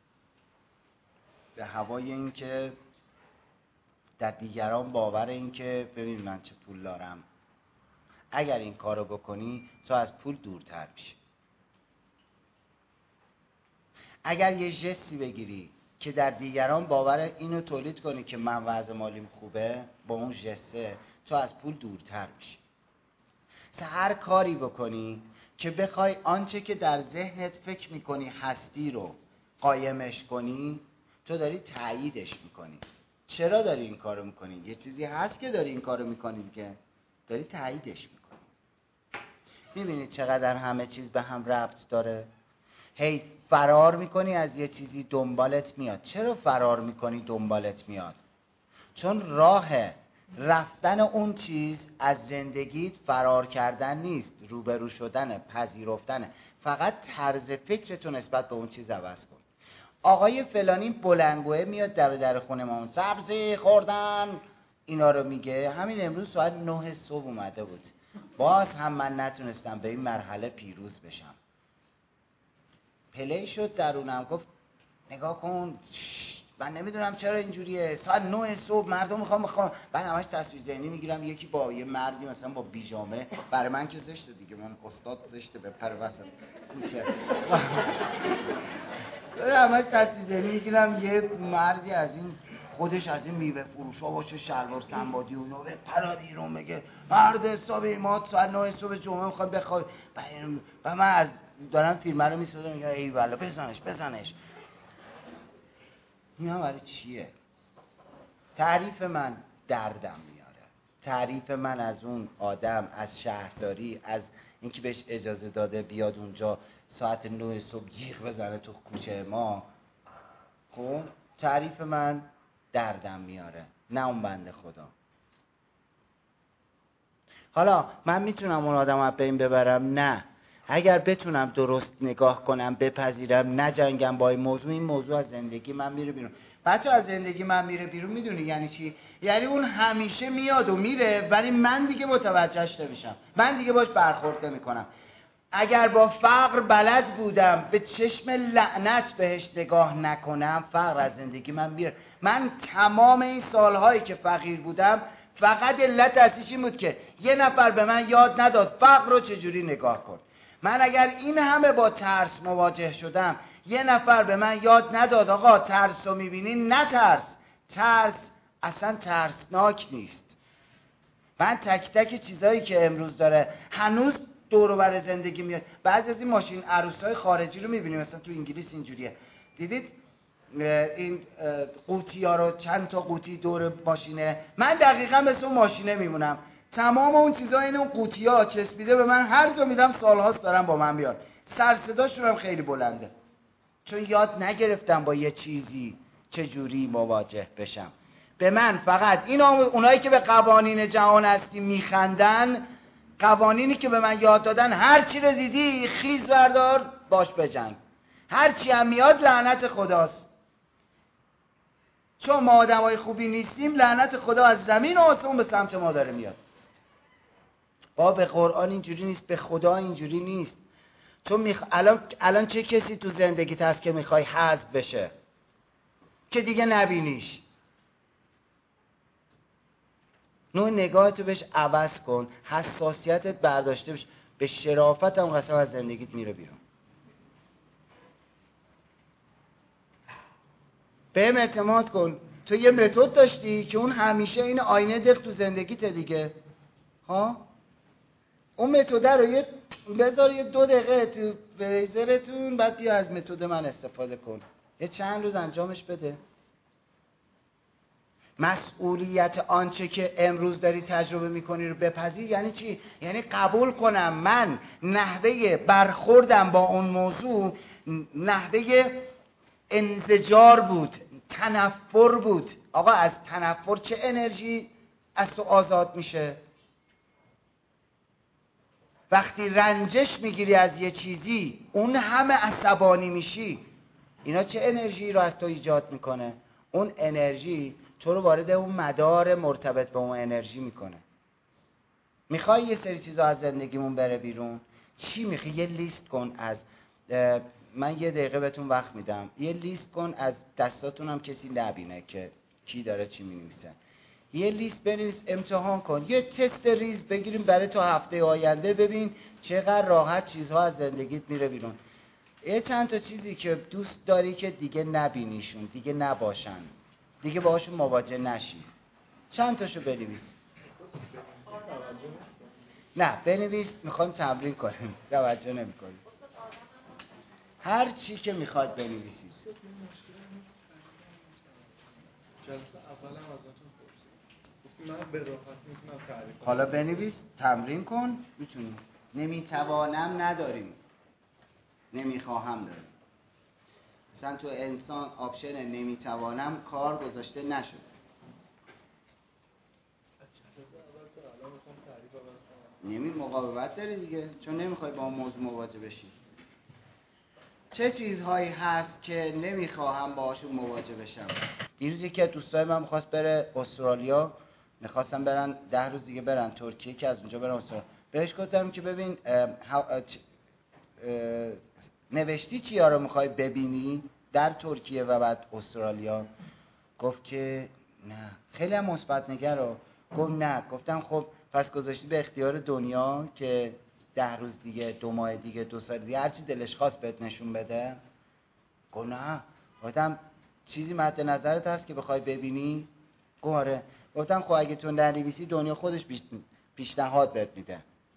به هوای این که در دیگران باور این که ببین من چه پول دارم، اگر این کارو بکنی تو از پول دورتر میشی. اگر یه ژستی بگیری که در دیگران باور اینو تولید کنی که من وضع مالیم خوبه، با اون ژسته تو از پول دورتر میشی. هر کاری بکنی که بخوای آنچه که در ذهنت فکر میکنی هستی رو قایمش کنی، تو داری تاییدش میکنی. چرا داری این کارو میکنی؟ یه چیزی هست که داری این کارو میکنی دیگه، داری تاییدش میکنی. میبینید چقدر همه چیز به هم ربط داره؟ هی فرار میکنی از یه چیزی دنبالت میاد. چرا فرار میکنی دنبالت میاد؟ چون راه رفتن اون چیز از زندگیت فرار کردن نیست، روبرو شدن، پذیرفتن. فقط طرز فکرتو نسبت به اون چیز عوض کن. آقای فلانی بلنگوه میاد دم در خونه ما، سبزی خوردن اینا رو میگه. همین امروز ساعت نه صبح اومده بود. باز هم من نتونستم به این مرحله پیروز بشم. پلی شد درونم، گفت نگاه کن من نمیدونم چرا اینجوریه، ساعت نه صبح مردم میخوام بخوام. بعد همش تصویر ذهنی میگیرم یکی با یه مردی مثلا با بیجامه، برای من که زشته دیگه، من استاد زشته به پر وسط کوچه. همش تصویر ذهنی میگیرم یه مردی از این خودش از این میوه فروشا باشه، شلوار سنبادی و نو به پر بیرون بگه مرد حسابی ما ساعت نه صبح جمعه میخوام بخوای. و من از دارم فیلم رو میسازم میگم ای والا بزنش بزنش. اینا برای چیه؟ تعریف من دردم میاره. تعریف من از اون آدم، از شهرداری، از اینکه بهش اجازه داده بیاد اونجا ساعت نه صبح جیغ بزنه تو کوچه ما. خب تعریف من دردم میاره، نه اون بنده خدا. حالا من میتونم اون آدم رو بین ببرم؟ نه. اگر بتونم درست نگاه کنم، بپذیرم، نجنگم با این موضوع، این موضوع از زندگی من میره بیرون. بچه از زندگی من میره بیرون میدونی یعنی چی؟ یعنی اون همیشه میاد و میره ولی من دیگه متوجهش نمیشم، من دیگه باش برخورد نمیکنم. اگر با فقر بلد بودم به چشم لعنت بهش نگاه نکنم، فقر از زندگی من میره. من تمام این سالهایی که فقیر بودم فقط علت اصلیش این بود که یه نفر به من یاد نداد فقر رو چجوری نگاه کن. من اگر این همه با ترس مواجه شدم، یه نفر به من یاد نداد آقا ترس رو میبینی نترس. ترس اصلا ترسناک نیست. من تک تک چیزایی که امروز داره هنوز دور و بر زندگی میاد. بعضی از این ماشین عروسای خارجی رو میبینیم، مثلا تو انگلیس اینجوریه. دیدید این قوطی ها رو، چند تا قوطی دور ماشینه. من دقیقا مثل اون ماشینه میمونم. تمام اون چیزا این اون قوطی ها چسبیده به من، هر جا میدم سالهاست دارم با من بیان. سر صداشون هم خیلی بلنده، چون یاد نگرفتم با یه چیزی چجوری مواجه بشم. به من فقط این اونایی که به قوانین جهان هستی میخندن، قوانینی که به من یاد دادن هر چی رو دیدی خیز بردار باش بجنگ، هر چی هم میاد لعنت خداست. چون ما آدمای خوبی نیستیم لعنت خدا از زمین و آسمون به سمت ما داره میاد. با به قرآن اینجوری نیست، به خدا اینجوری نیست. تو میخ... الان الان چه کسی تو زندگیت هست که میخوای حذف بشه که دیگه نبینیش؟ نوع نگاهتو بهش عوض کن، حساسیتت برداشته بشه، به شرافت هم قسم از زندگیت میره بیرون. بهم اعتماد کن. تو یه متد داشتی که اون همیشه این آینه دق تو زندگیت دیگه. ها اون متد رو یه بذار یه دو دقیقه تو بریزرتون، بعد بیا از متد من استفاده کن. یه چند روز انجامش بده. مسئولیت آنچه که امروز داری تجربه میکنی رو بپذیر. یعنی چی؟ یعنی قبول کنم من نحوه برخوردم با اون موضوع نحوه انزجار بود، تنفر بود. آقا از تنفر چه انرژی از تو آزاد میشه؟ وقتی رنجش میگیری از یه چیزی، اون همه عصبانی میشی، اینا چه انرژی رو از تو ایجاد میکنه؟ اون انرژی تو رو وارد اون مدار مرتبط به اون انرژی میکنه. میخوای یه سری چیزا از زندگیمون بره بیرون؟ چی میخوای؟ یه لیست کن از، من یه دقیقه بهتون وقت میدم، یه لیست کن از دستاتون هم کسی نبینه که کی داره چی مینویسه. یه لیست بنویس امتحان کن، یه تست ریز بگیریم برای تا هفته آینده، ببین چقدر راحت چیزها از زندگیت میره بیرون. یه چند تا چیزی که دوست داری که دیگه نبینیشون، دیگه نباشن، دیگه باهاشون مواجه نشی، چند تاشو بنویس. نه بنویس، میخوایم تمرین کنیم، توجه نمی‌کنی. هر چی که میخواد بنویسید. جلسه اولم ازتون پرسیدم، من به راحت میتونم تعریف کنم. حالا بنویس، تمرین کن، میتونی. نمیتوانم نداریم، نمیخواهم داریم. مثلا تو انسان آپشن نمیتوانم کار گذاشته نشده. نمی مقاومت داری دیگه، چون نمیخوای با اون موضوع مواجه بشی. چه چیزهایی هست که نمیخواهم باهاشون مواجه بشم؟ دیروز یکی از دوستای من میخواست بره استرالیا، میخواستم برن ده روز دیگه برن ترکیه که از اونجا برن استرالیا. بهش گفتم که ببین اه اه اه نوشتی چیا رو میخوای ببینی در ترکیه و بعد استرالیا؟ گفت که نه. خیلی هم مثبت نگره. گفت نه. گفتم خب پس گذاشتی به اختیار دنیا که ده روز دیگه، دو ماه دیگه، دو سال دیگه هرچی دلش خواست بهت نشون بده؟ گفت نه. گفتم چیزی مد نظرت هست که بخوای ببینی؟ گفت آره. گفتم خب اگه تو ننویسی دنیا خودش پیشنهاد بهت میده.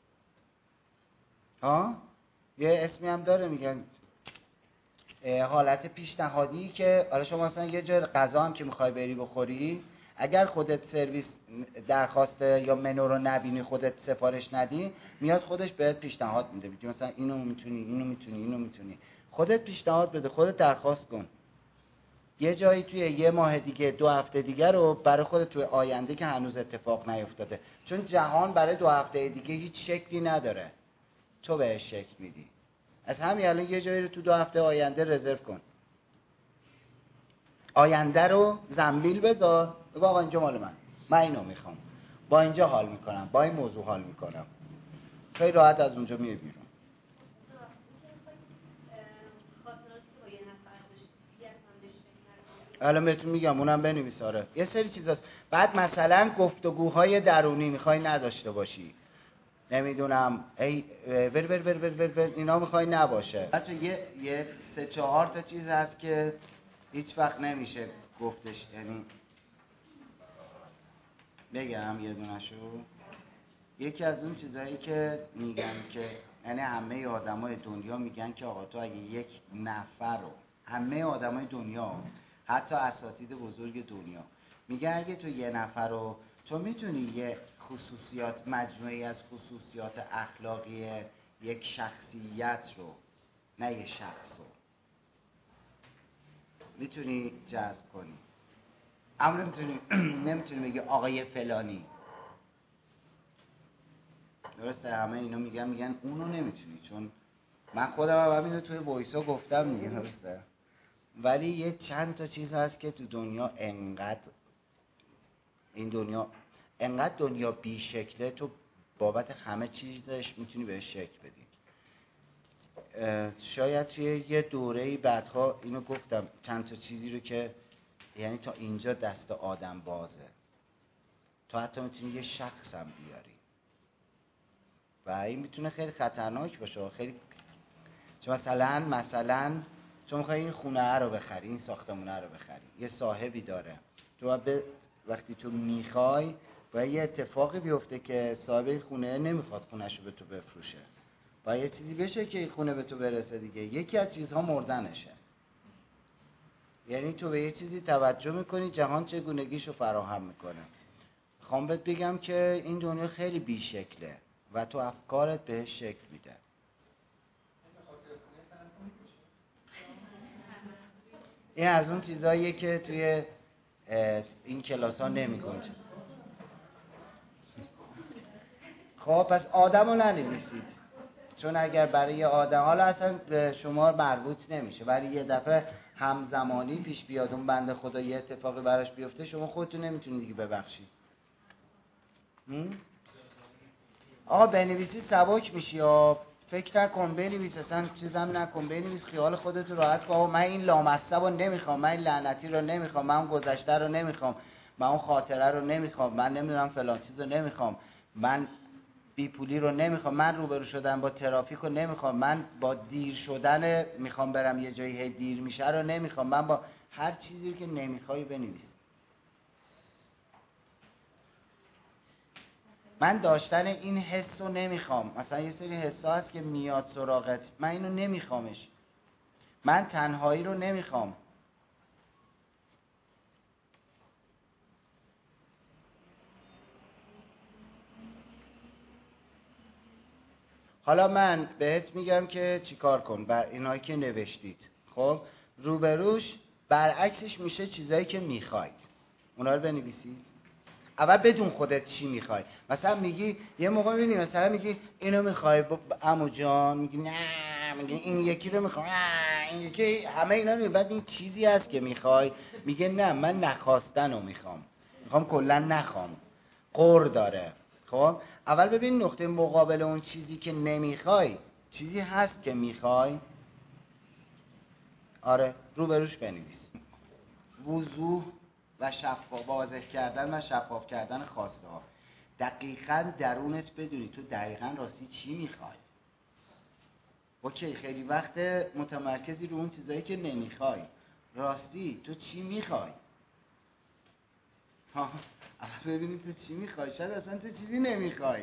ها؟ یه اسمی هم داره میگن حالت پیشنهادی که حالا شما مثلا یه جای غذا هم که میخوای بری بخوری، اگر خودت سرویس درخواست یا منو رو نبینی، خودت سفارش ندی، میاد خودش بهت پیشنهاد میده، میگه مثلا اینو میتونی، اینو میتونی، اینو میتونی. خودت پیشنهاد بده، خودت درخواست کن. یه جایی توی یه ماه دیگه، دو هفته دیگه رو برای خودت توی آینده که هنوز اتفاق نیفتاده، چون جهان برای دو هفته دیگه هیچ شکلی نداره، تو بهش شکل میدی. از همین الان یه جایی رو تو دو هفته آینده رزرو کن. آینده رو زنبیل بذار، بگو آقا اینجا مال من، من اینو میخوام، با اینجا حال میکنم، با این موضوع حال میکنم. خیلی راحت از اونجا میای بیرون. الان بهتون میگم، اونم بنویس. آره یه سری چیزاست. بعد مثلا گفتگوهای درونی میخوای نداشته باشی، نمیدونم ای ور ور ور ور ور, ور اینا میخوای نباشه. بچه یه یه سه چهار تا چیز هست که هیچ وقت نمیشه گفتش، یعنی بگم یه دونشو. یکی از اون چیزایی که میگن که یعنی همه آدمای دنیا میگن که آقا تو اگه یک نفر رو، همه آدمای دنیا، حتی اساتید بزرگ دنیا میگن اگه تو یه نفر رو، تو میتونی یه خصوصیات، مجموعی از خصوصیات اخلاقی یک شخصیت رو، نه یه شخص رو، میتونی جذب کنی، اما نمیتونی نمیتونی بگی آقای فلانی. درسته؟ همه اینو میگن میگن اونو نمیتونی، چون من خودم هم اینو توی وایسا گفتم میگن، درسته؟ ولی یه چند تا چیز هست که تو دنیا انقدر، این دنیا انقدر دنیا بی شکله، تو بابت همه چیزش میتونی بهش شکل بدی. شاید توی یه دوره‌ای بعدها اینو گفتم، چند تا چیزی رو که یعنی تا اینجا دست آدم بازه، تو حتی میتونی یه شخص هم بیاری و این میتونه خیلی خطرناک باشه. خیلی چون مثلا مثلا چون میخوای این خونه رو بخری، این ساختمونه رو بخری، یه صاحبی داره، تو به وقتی تو میخوای باید یه اتفاقی بیفته که صاحب این خونه نمیخواد خونه‌شو به تو بفروشه، باید یه چیزی بشه که این خونه به تو برسه دیگه. یکی از چیزها مردنشه. یعنی تو به یه چیزی توجه میکنی، جهان چگونگیشو فراهم میکنه. خوام بهت بگم که این دنیا خیلی بیشکله و تو افکارت بهش شکل میده. این از اون چیزاییه که توی این کلاس ها نمی گنجه. خب پس آدم رو ننویسید، چون اگر برای آدم، حالا اصلا به شما مربوط نمیشه، ولی یه دفعه همزمانی پیش بیاد اون بنده خدا یه اتفاقی براش بیفته، شما خودتون نمیتونید دیگه ببخشید. آقا بنویسی سبک میشی، یا فکر نکن، بنویس، اصلا چیزم نکن، بنویس، خیال خودت رو راحت کن. من این لامصب رو نمیخوام، من این لعنتی رو نمیخوام، من گذشته رو نمیخوام، من اون خاطره رو نمیخوام، من نمیدونم فلان چیز رو نمیخوام، من بی پولی رو نمیخوام، من روبرو شدن با ترافیک رو نمیخوام، من با دیر شدن میخوام برم یه جایی هی دیر میشه رو نمیخوام، من با هر چیزی رو که نمیخوای بنویس. من داشتن این حس رو نمیخوام. مثلا یه سری حس ها هست که میاد سراغت، من اینو نمیخوامش. من تنهایی رو نمیخوام. حالا من بهت میگم که چیکار کن بر اینایی که نوشتید. خب روبروش برعکسش میشه چیزایی که میخواید، اونا رو بنویسید. اول بدون خودت چی میخوای. مثلا میگی یه موقع میبینی مثلا میگی اینو میخوای عمو جان، میگی نه، میگی این یکی رو میخوام، نه این یکی، همه اینا رو. بعد این چیزی هست که میخوای، میگه نه من نخواستن رو میخوام، میخوام کلا نخوام، قر داره. خب اول ببین نقطه مقابل اون چیزی که نمیخوای چیزی هست که میخوای. آره روبروش بنویس. وضوح و شفاف، واضح کردن و شفاف کردن خواسته ها. دقیقاً درونت بدونی تو دقیقاً راستی چی میخوای. اوکی خیلی وقت متمرکزی رو اون چیزایی که نمیخوای، راستی تو چی میخوای؟ ها اول ببینیم تو چی میخوای. شاید اصلا تو چیزی نمیخوای.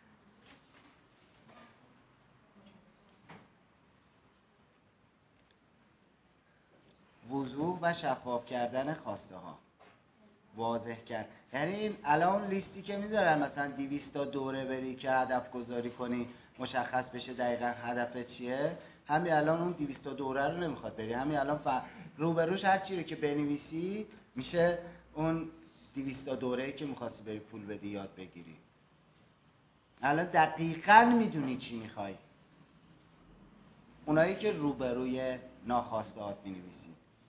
وضوح و شفاف کردن خواسته ها، واضح کرد. یعنی این الان لیستی که میذارن مثلا دویست تا دوره بری که هدف گذاری کنی مشخص بشه دقیقا هدفت چیه، همین الان اون دویست تا دوره رو نمیخواد بری. همین الان ف... روبروش هر چی رو که بنویسی میشه اون دویست تا دوره‌ای که میخواستی بری پول بدی یاد بگیری. الان دقیقاً میدونی چی میخوای. اونایی که روبروی ناخواسته‌هات مینویسی.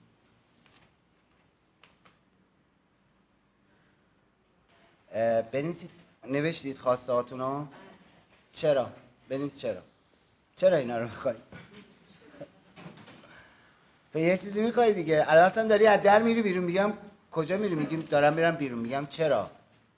بنویسید. نوشتید خواسته هاتونو؟ چرا؟ بنویس چرا؟ چرا اینا رو میخوای؟ تو یه چیزی میخوای دیگه. الان داری از در میری بیرون، میگم کجا میری؟ میگیم دارم میرم بیرون. میگم چرا؟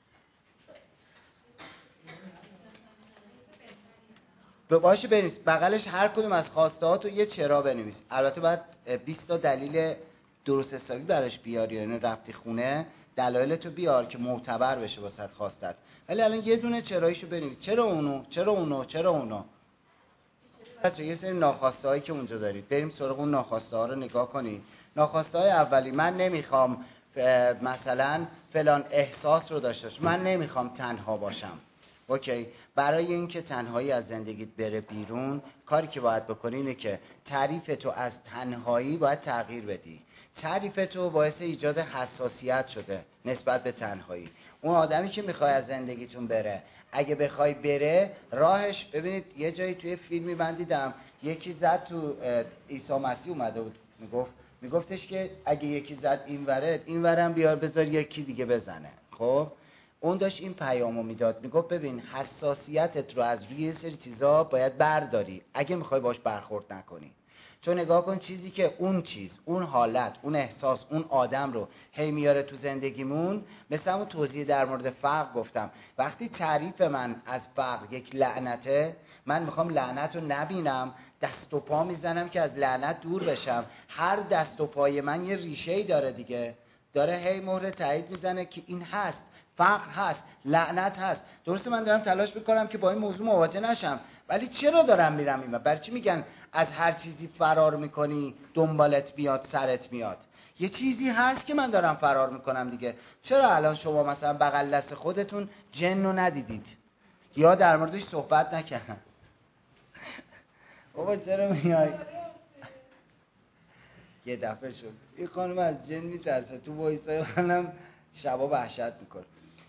باشه بنویس. بغلش هر کدوم از خواسته هاتو یه چرا بنویس. البته باید بیست تا دلیل درست حسابی براش بیاری، یعنی رفتی خونه دلایلتو بیار که معتبر بشه واسه خواستت. ولی الان یه دونه چراییشو بنویس. چرا اونو؟ چرا اونو؟ چرا اونو؟ بچه یه سری ناخواسته هایی که اونجا دارید، بریم سراغ اون ناخواسته ها رو نگاه کنید. ناخواسته های اولی، من نمیخوام مثلا فلان احساس رو داشته باشم، من نمیخوام تنها باشم. اوکی، برای اینکه تنهایی از زندگیت بره بیرون، کاری که باید بکنی اینه که تعریف تو از تنهایی باید تغییر بدی. تعریف تو باعث ایجاد حساسیت شده نسبت به تنهایی. اون آدمی که میخوای از زندگیتون بره، اگه بخوای بره راهش، ببینید یه جایی توی فیلمی من دیدم یکی زد تو عیسی مسیح اومده بود میگفت میگفتش که اگه یکی زد این وره، این ورم بیار بذار یکی دیگه بزنه. خب اون داشت این پیامو میداد، میگفت ببین حساسیتت رو از روی یه سری چیزا باید برداری اگه میخوای باش برخورد نکنی. چون نگاه کن چیزی که اون چیز، اون حالت، اون احساس، اون آدم رو هی میاره تو زندگیمون، مثل همون توضیح در مورد فقر گفتم. وقتی تعریف من از فقر یک لعنته، من میخوام لعنت رو نبینم، دست و پا میزنم که از لعنت دور بشم. هر دست و پای من یه ریشه‌ای داره دیگه، داره هی مهر تایید میزنه که این هست، فقر هست، لعنت هست. درسته من دارم تلاش میکنم که با این موضوع مواجه نشم، ولی چرا دارم میرم این؟ برای چی میگن از هر چیزی فرار میکنی دنبالت بیاد سرت میاد؟ یه چیزی هست که من دارم فرار میکنم دیگه. چرا الان شما مثلا بغل دست خودتون جن رو ندیدید یا در موردش صحبت نکردن؟ بابا چرا میای؟ یه دفعه شد این خانم از جن میترسه، تو وایسای منم شبا وحشت میکنه.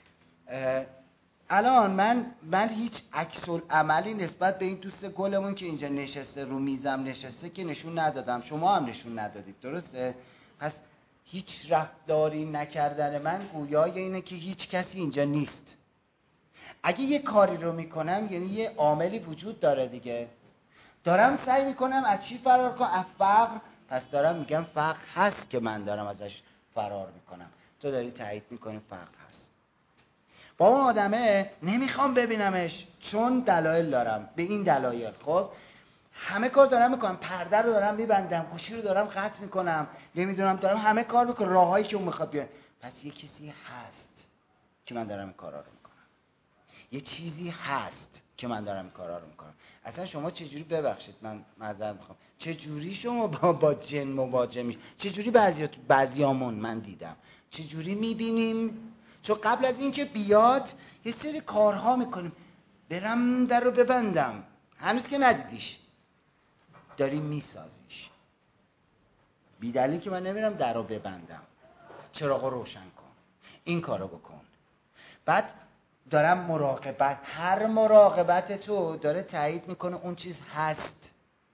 الان من من هیچ عکس العملی نسبت به این دوست گلمون که اینجا نشسته رو میزم نشسته که نشون ندادم، شما هم نشون ندادید، درسته؟ پس هیچ رفتاری نکردن من گویای اینه که هیچ کسی اینجا نیست. اگه یه کاری رو میکنم یعنی یه عاملی وجود داره دیگه. دارم سعی میکنم از چی فرار کنم؟ از فقر. پس دارم میگم فقر هست که من دارم ازش فرار میکنم. تو داری تایید میکنی فقر هست. با اون آدمه نمیخوام ببینمش چون دلایل دارم، به این دلایل. خب همه کار دارم میکنم، پرده رو دارم میبندم، گوشی رو دارم قطع میکنم، نمیدونم دارم همه کار میکنم، راههایی که اون میخواد بیان. پس یه کسی هست که من دارم این کارا رو میکنم، یه چیزی هست که من دارم این کارا رو میکنم. اصلا شما چجوری، ببخشید من معذرت میخوام، چجوری شما با, با جن مواجه میشید؟ چجوری بعضی بعضیامون من دیدم چجوری میبینیم؟ چون قبل از اینکه بیاد یه سری کارها میکنیم، برم در رو ببندم، هنوز که ندیدیش داری میسازیش. بی دلیل که من نمیرم در رو ببندم، چراغو روشن کن، این کارو بکن. بعد دارم مراقبت، هر مراقبت تو داره تایید میکنه اون چیز هست.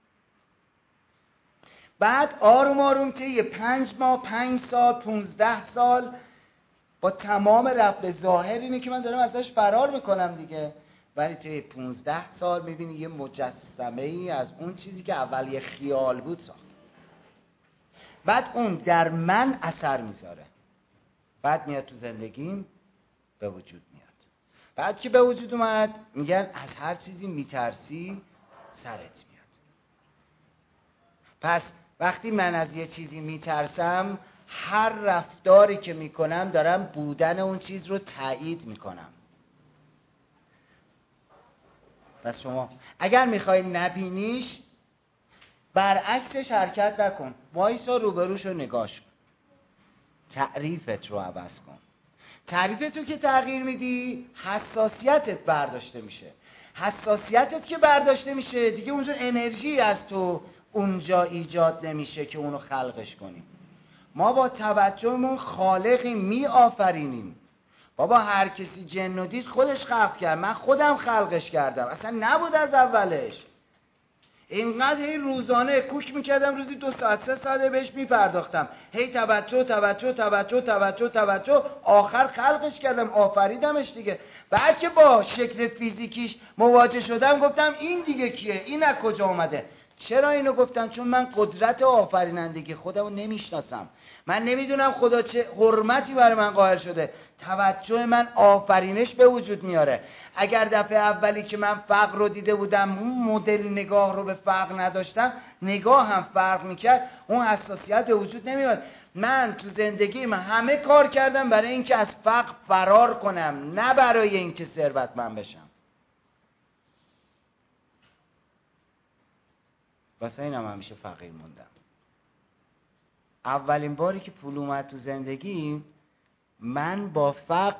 بعد آروم آروم طی پنج ماه، پنج سال، پونزده سال با تمام رفع ظاهر اینه که من دارم ازش فرار میکنم دیگه، ولی طی پونزده سال میبینی یه مجسمه ای از اون چیزی که اول یه خیال بود ساخت. بعد اون در من اثر میذاره، بعد میاد تو زندگیم به وجود میاد. بعد که به وجود اومد میگن از هر چیزی میترسی سرت میاد. پس وقتی من از یه چیزی میترسم، هر رفتاری که میکنم دارم بودن اون چیز رو تایید میکنم. پس شما اگر میخوای نبینیش، برعکسش حرکت نکن، وایسا روبروش رو نگاش کن، تعریفت رو عوض کن. تعریف تو که تغییر میدی، حساسیتت برداشته میشه. حساسیتت که برداشته میشه دیگه اونجا انرژی از تو اونجا ایجاد نمیشه که اونو خلقش کنی. ما با توجهمون خالقی می آفرینیم. بابا هر کسی جن و دید خودش خلق کرد، من خودم خلقش کردم، اصلا نبود از اولش. اینقدر هی روزانه کوک میکردم، روزی دو ساعت سه ساعت بهش میپرداختم، هی توجه توجه توجه توجه توجه، آخر خلقش کردم، آفریدمش دیگه. بعد که با شکل فیزیکیش مواجه شدم گفتم این دیگه کیه، این از کجا اومده؟ چرا اینو گفتم؟ چون من قدرت آفرینندگی خودمو نمیشناسم، من نمیدونم خدا چه حرمتی برای من قائل شده. توجه من آفرینش به وجود میاره. اگر دفعه اولی که من فقر رو دیده بودم اون مدل نگاه رو به فقر نداشتم، نگاه هم فرق میکرد، اون حساسیت به وجود نمیاد. من تو زندگیم همه کار کردم برای اینکه از فقر فرار کنم، نه برای اینکه ثروتمند بشم. واسه اینم همیشه فقیر موندم. اولین باری که پول اومد تو زندگی، من با فقر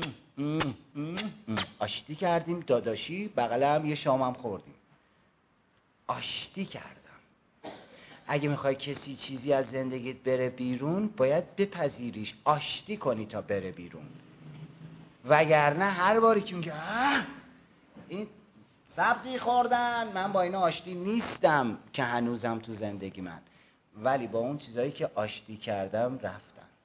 آشتی کردیم، داداشی بغل هم یه شام هم خوردیم، آشتی کردم. اگه میخوای کسی چیزی از زندگیت بره بیرون، باید بپذیریش، آشتی کنی تا بره بیرون. وگرنه هر باری که میگه این سبزی خوردن، من با اینا آشتی نیستم که هنوزم تو زندگی من، ولی با اون چیزایی که آشتی کردم رفتن.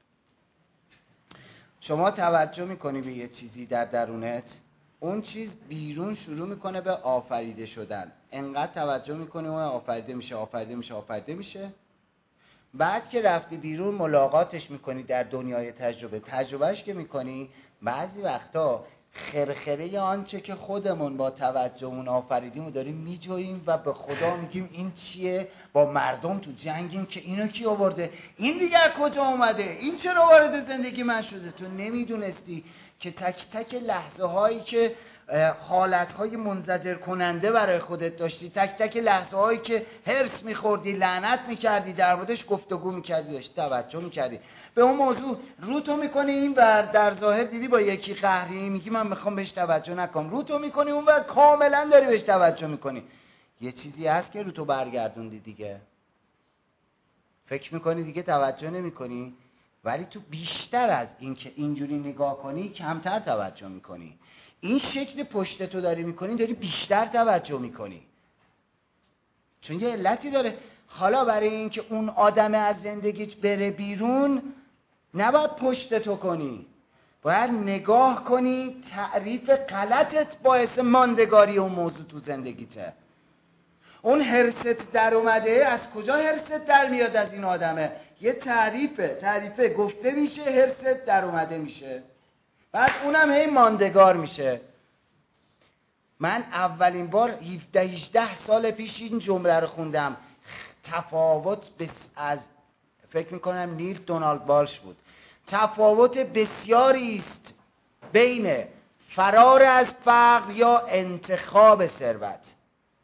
شما توجه میکنی به یه چیزی در درونت، اون چیز بیرون شروع میکنه به آفریده شدن. انقدر توجه میکنی اون آفریده میشه آفریده میشه آفریده میشه. بعد که رفتی بیرون ملاقاتش میکنی در دنیای تجربه، تجربهش که میکنی، بعضی وقتا خرخره آنچه که خودمون با توجه اون آفریدیم و داریم میجوییم و به خدا میگیم این چیه، با مردم تو جنگیم که اینو کی آورده، این دیگه از کجا اومده، این چرا وارد زندگی من شده. تو نمیدونستی که تک تک لحظه هایی که حالت های منزجر کننده برای خودت داشتی، تک تک لحظه هایی که هرس میخوردی، لعنت میکردی، در موردش گفتگو میکردی، داشتی توجه میکردی به اون موضوع، رو تو میکنی این ور، در ظاهر دیدی با یکی قهری، میگی من میخوام بهش توجه نکنم، رو تو میکنی اون ور، کاملا داری بهش توجه میکنی. یه چیزی هست که رو تو برگردوندی دیگه، فکر میکنی دیگه توجه نمیکنی، ولی تو بیشتر از این که اینجوری نگاه کنی کمتر توجه میکنی. این شکل پشت تو داری میکنی، داری بیشتر توجه میکنی، چون یه علتی داره. حالا برای اینکه اون آدم از زندگیت بره بیرون، نباید پشت تو کنی، باید نگاه کنی تعریف غلطت باعث ماندگاری اون موضوع تو زندگیته. اون حرست در اومده، از کجا حرست در میاد؟ از این آدمه. یه تعریفه تعریفه گفته میشه، حرست در اومده میشه، بعد اونم هی ماندگار میشه. من اولین بار هفده هجده سال پیش این جمله رو خوندم. تفاوت بس از فکر میکنم نیل دونالد والش بود. تفاوت بسیاری است بین فرار از فقر یا انتخاب ثروت.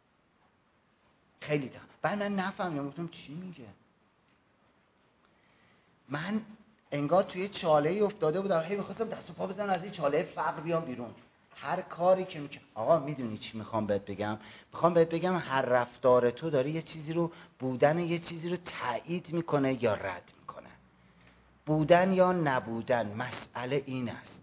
خیلی تا بعد من نفهمیدم، گفتم چی میگه. من انگار توی چاله‌ای افتاده بودم، هی می‌خواستم دست و پا بزنم از این چاله فقر بیام بیرون. هر کاری که میکنم، آقا میدونی چی میخوام بهت بگم؟ میخوام بهت بگم هر رفتار تو داره یه چیزی رو، بودن یه چیزی رو تایید میکنه یا رد میکنه. بودن یا نبودن، مسئله این است.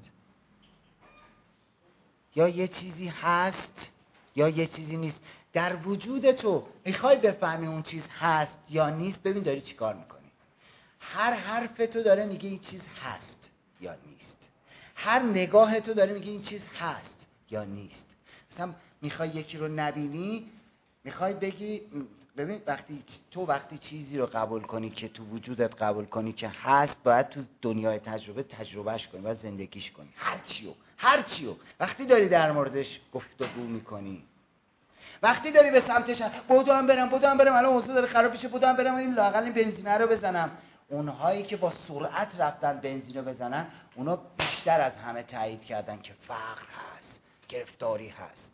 یا یه چیزی هست یا یه چیزی نیست. در وجود تو میخوای بفهمی اون چیز هست یا نیست، ببین داری چی کار میکنی. هر حرف تو داره میگه این چیز هست یا نیست. هر نگاه تو داره میگه این چیز هست یا نیست. مثلا میخوای یکی رو نبینی، میخوای بگی ببین وقتی تو وقتی چیزی رو قبول کنی که تو وجودت قبول کنی که هست، باید تو دنیای تجربه تجربهش کنی و زندگیش کنی. هر چیو هر چیو وقتی داری در موردش گفتگو میکنی، وقتی داری به سمتش بودو هم برم بودو هم برم الان موضوع داره خراب میشه، بودو هم برم این لااقل این بنزینه رو بزنم. اونهایی که با سرعت رفتن بنزین رو بزنن، اونا بیشتر از همه تایید کردن که فقر هست، گرفتاری هست.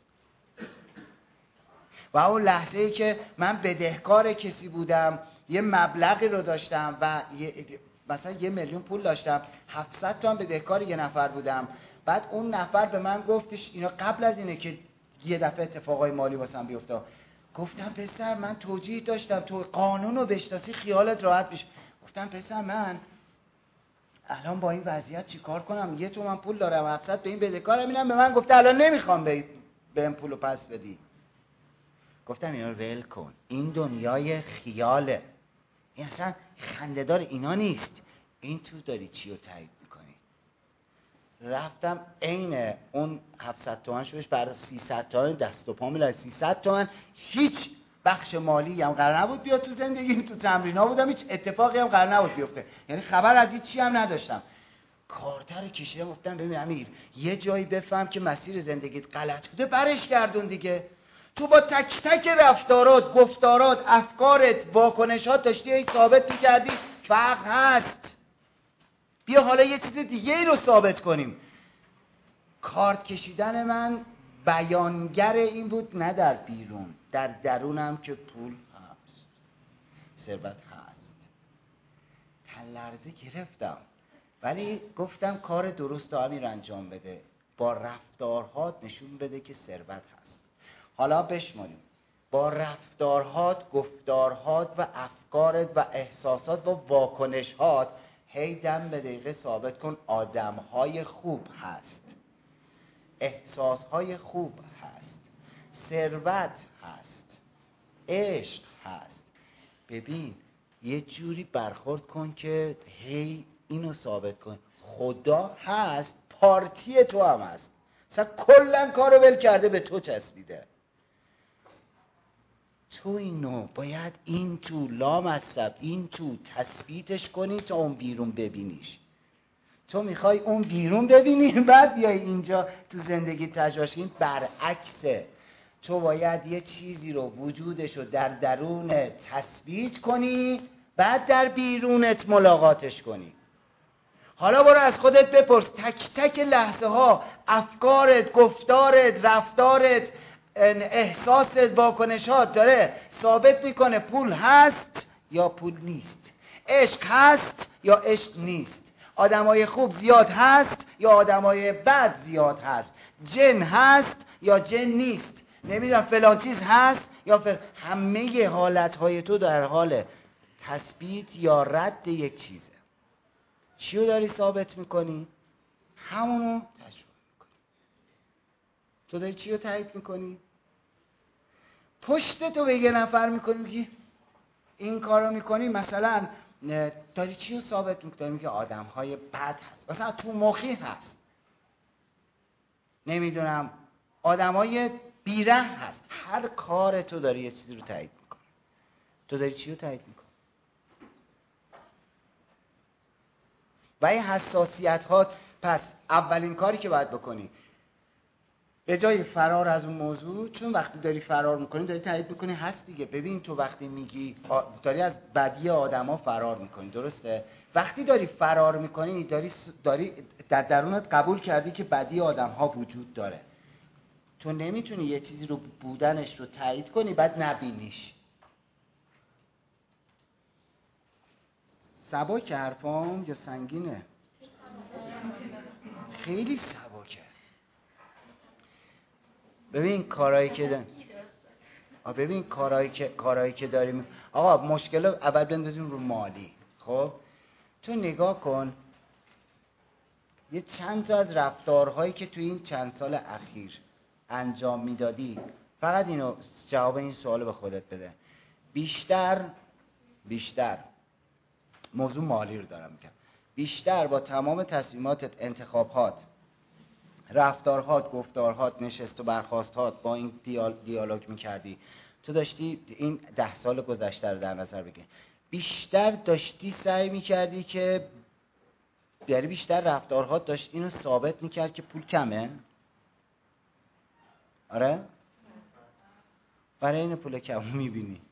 و اون لحظه‌ای که من بدهکار کسی بودم، یه مبلغی رو داشتم و یه مثلا یه میلیون پول داشتم، هفتصد تومن بدهکار یه نفر بودم، بعد اون نفر به من گفتش، اینا قبل از اینه که یه دفعه اتفاقای مالی واسم بیفته، گفتم پسر من توجیه داشتم، تو قانون رو بشناسی خیالت راحت بشه. گفتم پسر من الان با این وضعیت چی کار کنم؟ یه تومن پول دارم، هفتصد به این بدهکارم، اینم به من گفته الان نمیخوام به این پولو پس بدی. گفتم اینا رو ول کن، این دنیای خیاله، این اصلا خنده‌دار اینا نیست، این تو داری چی رو تایید میکنی. رفتم عین اون هفتصد تومن شدش بعد سیصد تومن، دست و پا میلرزید. سیصد تومن هیچ بخش مالی هم قرار نبود بیاد تو زندگی، تو تمرینا بودم، هیچ اتفاقی هم قرار نبود بیفته، یعنی خبر از هیچ چی هم نداشتم. کارتر کشیدم، گفتم ببین امیر یه جایی بفهم که مسیر زندگیت غلط بوده برش گردون دیگه. تو با تک تک رفتارات، گفتارات، افکارت، واکنشات داشتی ای ثابت می‌کردی فقر هست. بیا حالا یه چیز دیگه ای رو ثابت کنیم. کارت کشیدن من بیانگر این بود، نه در بیرون، در درونم که پول هست، ثروت هست. تن لرزه گرفتم، ولی گفتم کار درست رو امیر انجام بده، با رفتارهات نشون بده که ثروت هست. حالا بشماریم، با رفتارهات، گفتارهات و افکارت و احساسات و واکنشهات هی دم به دقیقه ثابت کن آدمهای خوب هست، احساسهای خوب هست، ثروت هست، عشق هست. ببین یه جوری برخورد کن که هی اینو ثابت کن خدا هست، پارتی تو هم هست، مثلا کلن کارو ول کرده به تو چسبیده. تو اینو باید این تو لامصب این تو تثبیتش کنی تا اون بیرون ببینیش. تو میخوای اون بیرون ببینی بعد یا اینجا تو زندگی تجربهش. این برعکسه، تو باید یه چیزی رو وجودش رو در درونت تثبیت کنی بعد در بیرونت ملاقاتش کنی. حالا برو از خودت بپرس تک تک لحظه ها افکارت، گفتارت، رفتارت، احساست، واکنشات داره ثابت میکنه پول هست یا پول نیست، عشق هست یا عشق نیست، آدمای خوب زیاد هست یا آدمای بد زیاد هست، جن هست یا جن نیست، نمیدونم فلان چیز هست یا فلان. همه حالتهای تو در حال تثبیت یا رد یک چیزه. چی رو داری ثابت میکنی؟ همونو تجربه میکنی. تو داری چی رو تایید میکنی؟ پشت تو به یه نفر میکنی میگی این کار رو میکنی، مثلا داری چی رو ثابت میکنی؟ میگه آدم های بد هست، مثلا تو مخی هست، نمیدونم آدم های بیره هست. هر کار تو داری یه چیزی رو تایید میکنه. تو داری چی رو تایید میکنه؟ و این حساسیت ها، پس اولین کاری که باید بکنی به جای فرار از اون موضوع، چون وقتی داری فرار میکنی داری تایید میکنی هست دیگه. ببین تو وقتی میگی داری از بدی آدما فرار میکنی، درسته؟ وقتی داری فرار میکنی داری داری در درونت قبول کردی که بدی آدمها وجود داره. تو نمیتونی یه چیزی رو بودنش رو تایید کنی بعد نبینیش. سبک حرفام یا سنگینه؟ خیلی سبکه. ببین کارهایی که داریم ببین کارهایی که کارهایی که داریم آقا مشکل اول بندازیم رو مالی. خب تو نگاه کن یه چند تا از رفتارهایی که تو این چند سال اخیر انجام میدادی، فقط اینو جواب این سوالو به خودت بده. بیشتر بیشتر موضوع مالی رو دارم میگم، بیشتر با تمام تصمیماتت، انتخابات، رفتارهات، گفتارهات، نشست و برخاستهات با این دیال دیالوگ میکردی. تو داشتی این ده سال گذشته رو در نظر بگیر، بیشتر داشتی سعی میکردی که یعنی بیشتر رفتارهات داشت اینو ثابت میکرد که پول کمه. آره؟ برای این پول کم میبینی.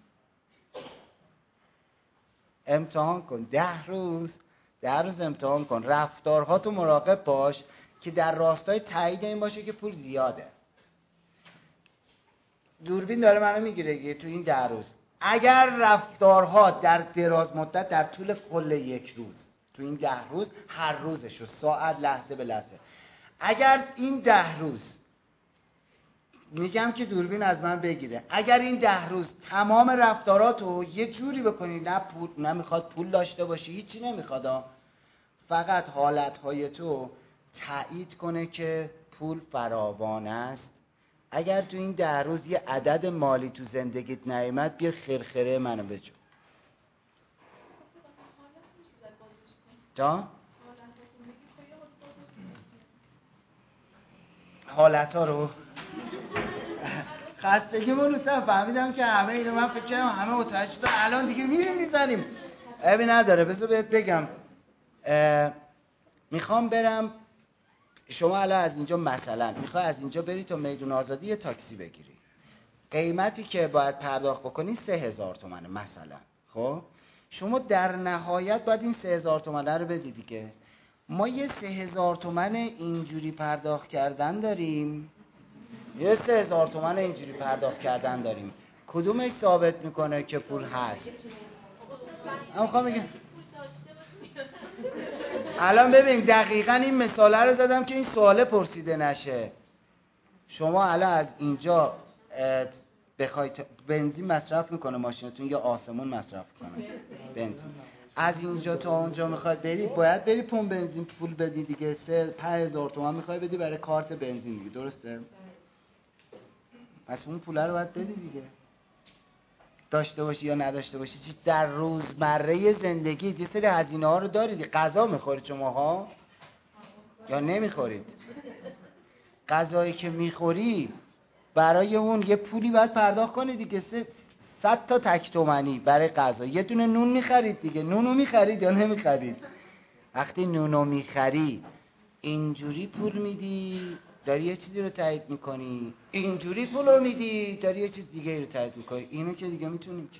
امتحان کن ده روز ده روز امتحان کن رفتارهاتو مراقب باش که در راستای تایید این باشه که پول زیاده. دوربین داره منو میگیره تو این ده روز. اگر رفتارها در دراز مدت در طول کل یک روز، تو این ده روز هر روزشو ساعت لحظه به لحظه، اگر این ده روز میگم که دوربین از من بگیره، اگر این ده روز تمام رفتاراتو یه جوری بکنی نه پول نه میخواد پول داشته باشی، هیچی نمیخواد، فقط حالتهای تو تایید کنه که پول فراوان است. اگر تو این ده روز یه عدد مالی تو زندگیت نیامد بیا خرخره منو بجو. تا حالتها رو خستگیمون رو تا فهمیدم که همه اینو من فکر کنم همه متوجه شدن الان دیگه میریم میزنیم. عیبی نداره. بذار بهت بگم میخوام برم، شما الان از اینجا مثلا میخوای از اینجا بری تا میدون آزادی یه تاکسی بگیری، قیمتی که باید پرداخت بکنی سه هزار تومنه مثلا. خب شما در نهایت باید این سه هزار تومنه رو بدی دیگه. ما یه سه هزار تومن اینجوری پرداخت کردن داریم، یه سه هزار تومن اینجوری پرداخت کردن داریم. کدومش ثابت میکنه که پول هست؟ من میخوام بگم الان ببین دقیقاً این مثاله رو زدم که این سواله پرسیده نشه. شما الان از اینجا بخواید بنزین مصرف میکنه ماشینتون یا آسمون مصرف کنه بنزین، از اینجا تا اونجا میخواد بری باید بری پمپ بنزین پول بدی دیگه. سه پنج هزار تومان میخوای بدی برای کارت بنزین دیگه، درسته؟ پس اون پول رو باید بدی دیگه، داشته باشی یا نداشته باشی. چی در روزمره زندگی یه سری هزینه ها رو دارید. غذا میخورید شماها یا نمیخورید؟ غذایی که میخوری برای اون یه پولی باید پرداخت کنی دیگه. صد تا تک تومنی برای غذا. یه دونه نون میخرید دیگه. نونو میخرید یا نمیخرید؟ وقتی نونو میخری اینجوری پول میدی داری یه چیزی رو تایید میکنی، اینجوری پول رو میدی داری یه چیز دیگه رو تایید میکنی. اینو که دیگه میتونی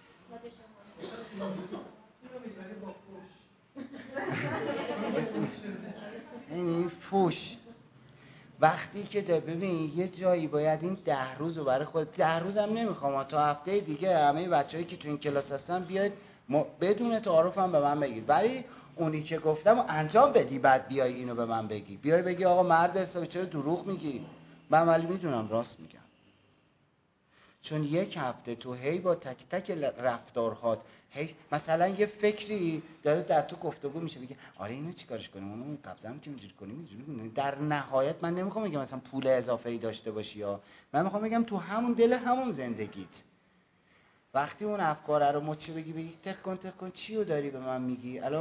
این فوش. وقتی که ده ببین یه جایی باید این ده روز رو برای خود، ده روز هم نمیخوام تا هفته دیگه همه بچه‌هایی که تو این کلاس هستن بیاید بدون تعارف هم به من بگید، ولی اونی که گفتم انجام بدی بعد بیای اینو به من بگی. بیای بگی آقا مرد حسابی چرا دروغ میگی؟ من ولی میدونم راست میگم. چون یک هفته تو هی با تک تک رفتارهات هی مثلا یه فکری داره در تو گفتگو میشه، بگه آره اینو چیکارش کنیم، اونو قبضا میتونیم اینجوری کنیم اینجوری کنیم. در نهایت من نمیخوام بگم مثلا پول اضافه ای داشته باشی، یا من میخوام بگم تو همون دل همون زندگیت وقتی اون افکار رو مچ بگی بگی تق کن تق کن چی رو داری به من میگی؟ الان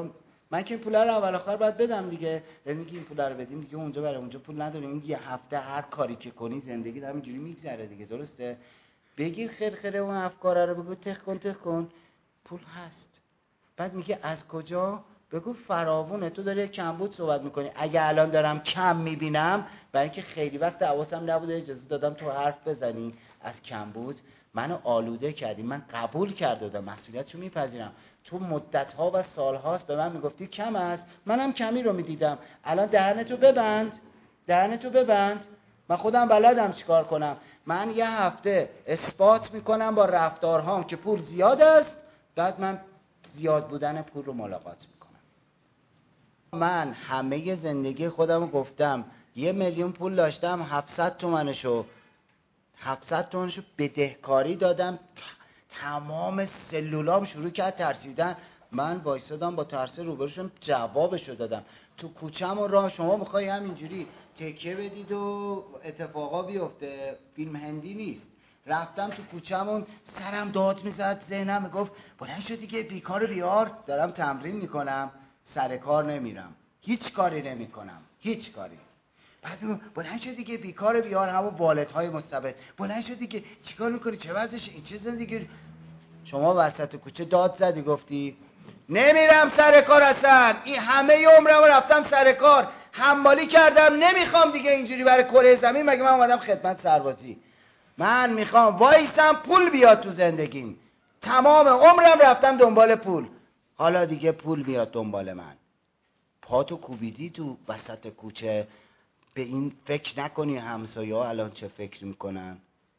من که این پول رو اول آخر باید بدم دیگه. داریم میگی این پول رو بدیم دیگه، اونجا برای اونجا پول نداریم. این یه هفته هر کاری که کنی زندگی دارم اینجوری میگذره دیگه، درسته؟ بگیر خرخره اون افکار رو بگو تخ کن تخ کن، پول هست. بعد میگه از کجا؟ بگو فراوونه. تو داری کمبود صحبت میکنی. اگه الان دارم کم میبینم، برای اینکه خیلی وقت حواسم نبوده اجازه دادم تو حرف بزنی از کمبود، منو آلوده کردی. من قبول کرده بودم، مسئولیتشو میپذیرم. تو مدت‌ها و سال‌هاست به من میگفتی کم است، منم کمی رو میدیدم. الان دهنتو ببند، دهنتو ببند. من خودم بلدم چیکار کنم. من یه هفته اثبات میکنم با رفتارهام که پول زیاد است، بعد من زیاد بودن پول رو ملاقات میکنم. من همه زندگی خودم رو گفتم یه میلیون پول داشتم، هفتصد تومنشو هفتصد تومنشو بدهکاری دادم، تمام سلولام شروع کرد ترسیدن. من وایسادم با ترس روبروشم، جوابشو دادم. تو کوچم و راه شما میخوای همینجوری تکیه بدید و اتفاقا بیفته، فیلم هندی نیست. رفتم تو کوچمون، سرم داد میزد، ذهنم میگفت بلند شو دیگه بیکار بیار. دارم تمرین میکنم، سر کار نمیرم، هیچ کاری نمیکنم، هیچ کاری. بعد میگم بلند شو دیگه بیکار بیار، همون والدهای مستبد. بلند شو دیگه، چیکار میکنی؟ چه وضعشه این؟ چه زندگی؟ شما وسط کوچه داد زدی گفتی نمیرم سر کار اصلا، این همه عمرم رفتم سر کار، حمالی کردم، نمیخوام دیگه اینجوری برای کره زمین. مگه من اومدم خدمت سربازی؟ من میخوام وایسم پول بیاد تو زندگیم. تمام عمرم رفتم دنبال پول، حالا دیگه پول بیاد دنبال من. پاتو کوبیدی تو وسط کوچه، به این فکر نکنی همسایه ها الان چه فکر میکنن.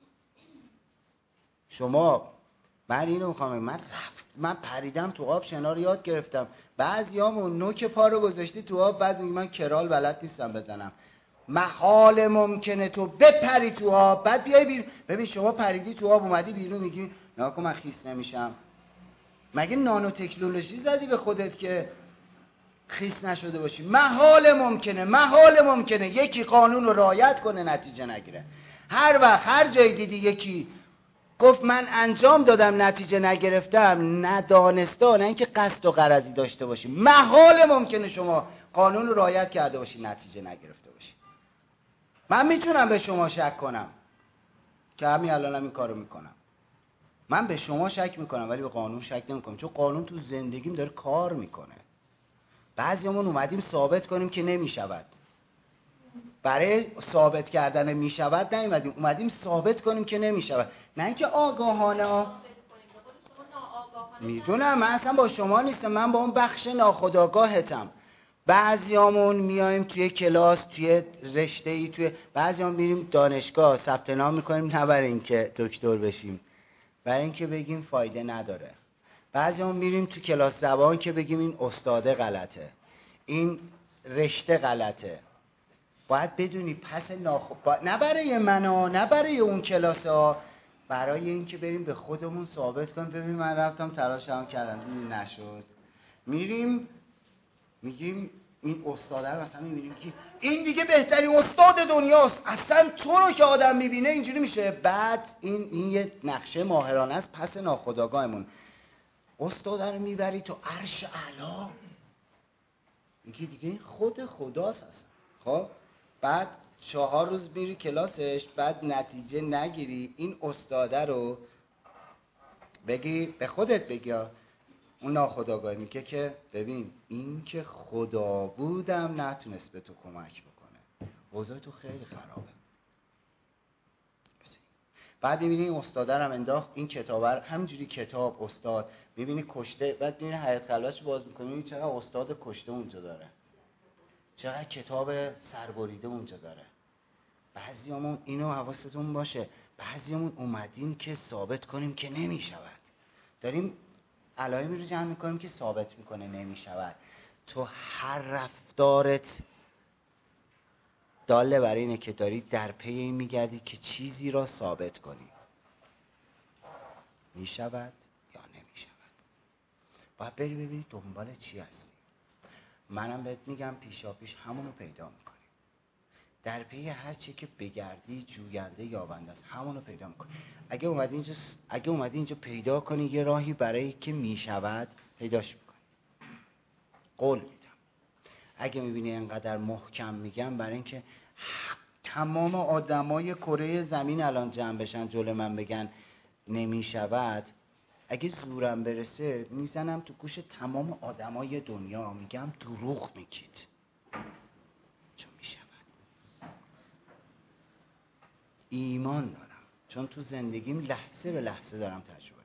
شما، من اینو میخوام، من رفت من پریدم تو آب، شنا رو یاد گرفتم. بعضیامون نوک پا رو گذاشتی تو آب، بعد میگی من کرال بلد نیستم بزنم. محال ممکنه تو بپری تو آب بعد بیای بیرون. ببین شما پریدی تو آب اومدی بیرون میگی ناکن من خیس نمیشم. مگه نانو تکنولوژی زدی به خودت که خیس نشده باشی؟ محال ممکنه، محال ممکنه یکی قانون رو رعایت کنه نتیجه نگیره. هر وقت هر جای دیدی یکی گفت من انجام دادم نتیجه نگرفتم، ندانسته، نه اینکه قصد و غرضی داشته باشی، محال ممکنه شما قانون رو رعایت کرده باشی نتیجه نگرفته باشی. من میتونم به شما شک کنم که همین الانم هم این کارو میکنم. من به شما شک میکنم ولی به قانون شک نمیکنم، چون قانون تو زندگیم داره کار میکنه. بعضیمون اومدیم ثابت کنیم که نمیشود. برای ثابت کردن میشود نیومدیم، اومدیم ثابت کنیم که نمیشود، نه اینکه آگاهانه. میدونم من اصلا با شما نیستم، من با اون بخش ناخودآگاهتم. بعضیامون میایم توی کلاس، توی رشته‌ای، توی بعضیامون میریم دانشگاه ثبت نام میکنیم، نه برای اینکه دکتر بشیم، برای اینکه بگیم فایده نداره. بعضیامون میریم تو کلاس زبان که بگیم این استاده غلطه، این رشته غلطه. باید بدونی پس ناخ... با... نه برای منو، نه برای اون کلاس ها، برای اینکه بریم به خودمون ثابت کنیم. ببین من رفتم تلاشم کردم این نشد، میریم میگیم این استاده رو مثلا میبینیم که این دیگه بهترین استاد دنیاست، اصلا تو رو که آدم میبینه اینجوری میشه. بعد این این یه نقشه ماهرانه است پس ناخودآگاهمون. استاده رو میبری تو عرش اعلا، میگی دیگه این خود خداست اصلا. خب بعد چهار روز میری کلاسش، بعد نتیجه نگیری، این استاده رو بگی به خودت بگی، اون ناخودآگاه میگه که ببین این که خدا بودم نتونست به تو کمک بکنه، اوضاع تو خیلی خرابه. بعد میبینی این استاده رو هم انداخت، این کتاب رو همینجوری کتاب استاد میبینی کشته، بعد میبینی حیات خلوتش باز میکنی چقدر استاد کشته اونجا داره، چقدر کتاب سربریده اونجا داره. بعضیامون اینو حواستون باشه، بعضیامون اومدیم که ثابت کنیم که نمیشود، داریم علائمی رو جمع میکنیم که ثابت میکنه نمیشود. تو هر رفتارت داله برای اینه که داری در پی این میگردی که چیزی را ثابت کنی میشود یا نمیشود. باید بری ببینی دنبال چی هستی. منم بهت میگم پیشا پیش همونو پیدا میکنی. در پی هر چی که بگردی جوینده یابنده است، همونو پیدا میکنی. اگه اومدی اینجا اگه اومدی اینجا پیدا کنی یه راهی برای که میشود، پیداش میکنی. قول میدم اگه میبینی اینقدر محکم میگم، برای اینکه تمام آدمای کره زمین الان جمع بشن جلو من بگن نمیشود، اگه زورم برسه میزنم تو گوش تمام آدمای دنیا، میگم دروغ میگید، چون میشود. ایمان دارم، چون تو زندگیم لحظه به لحظه دارم تجربه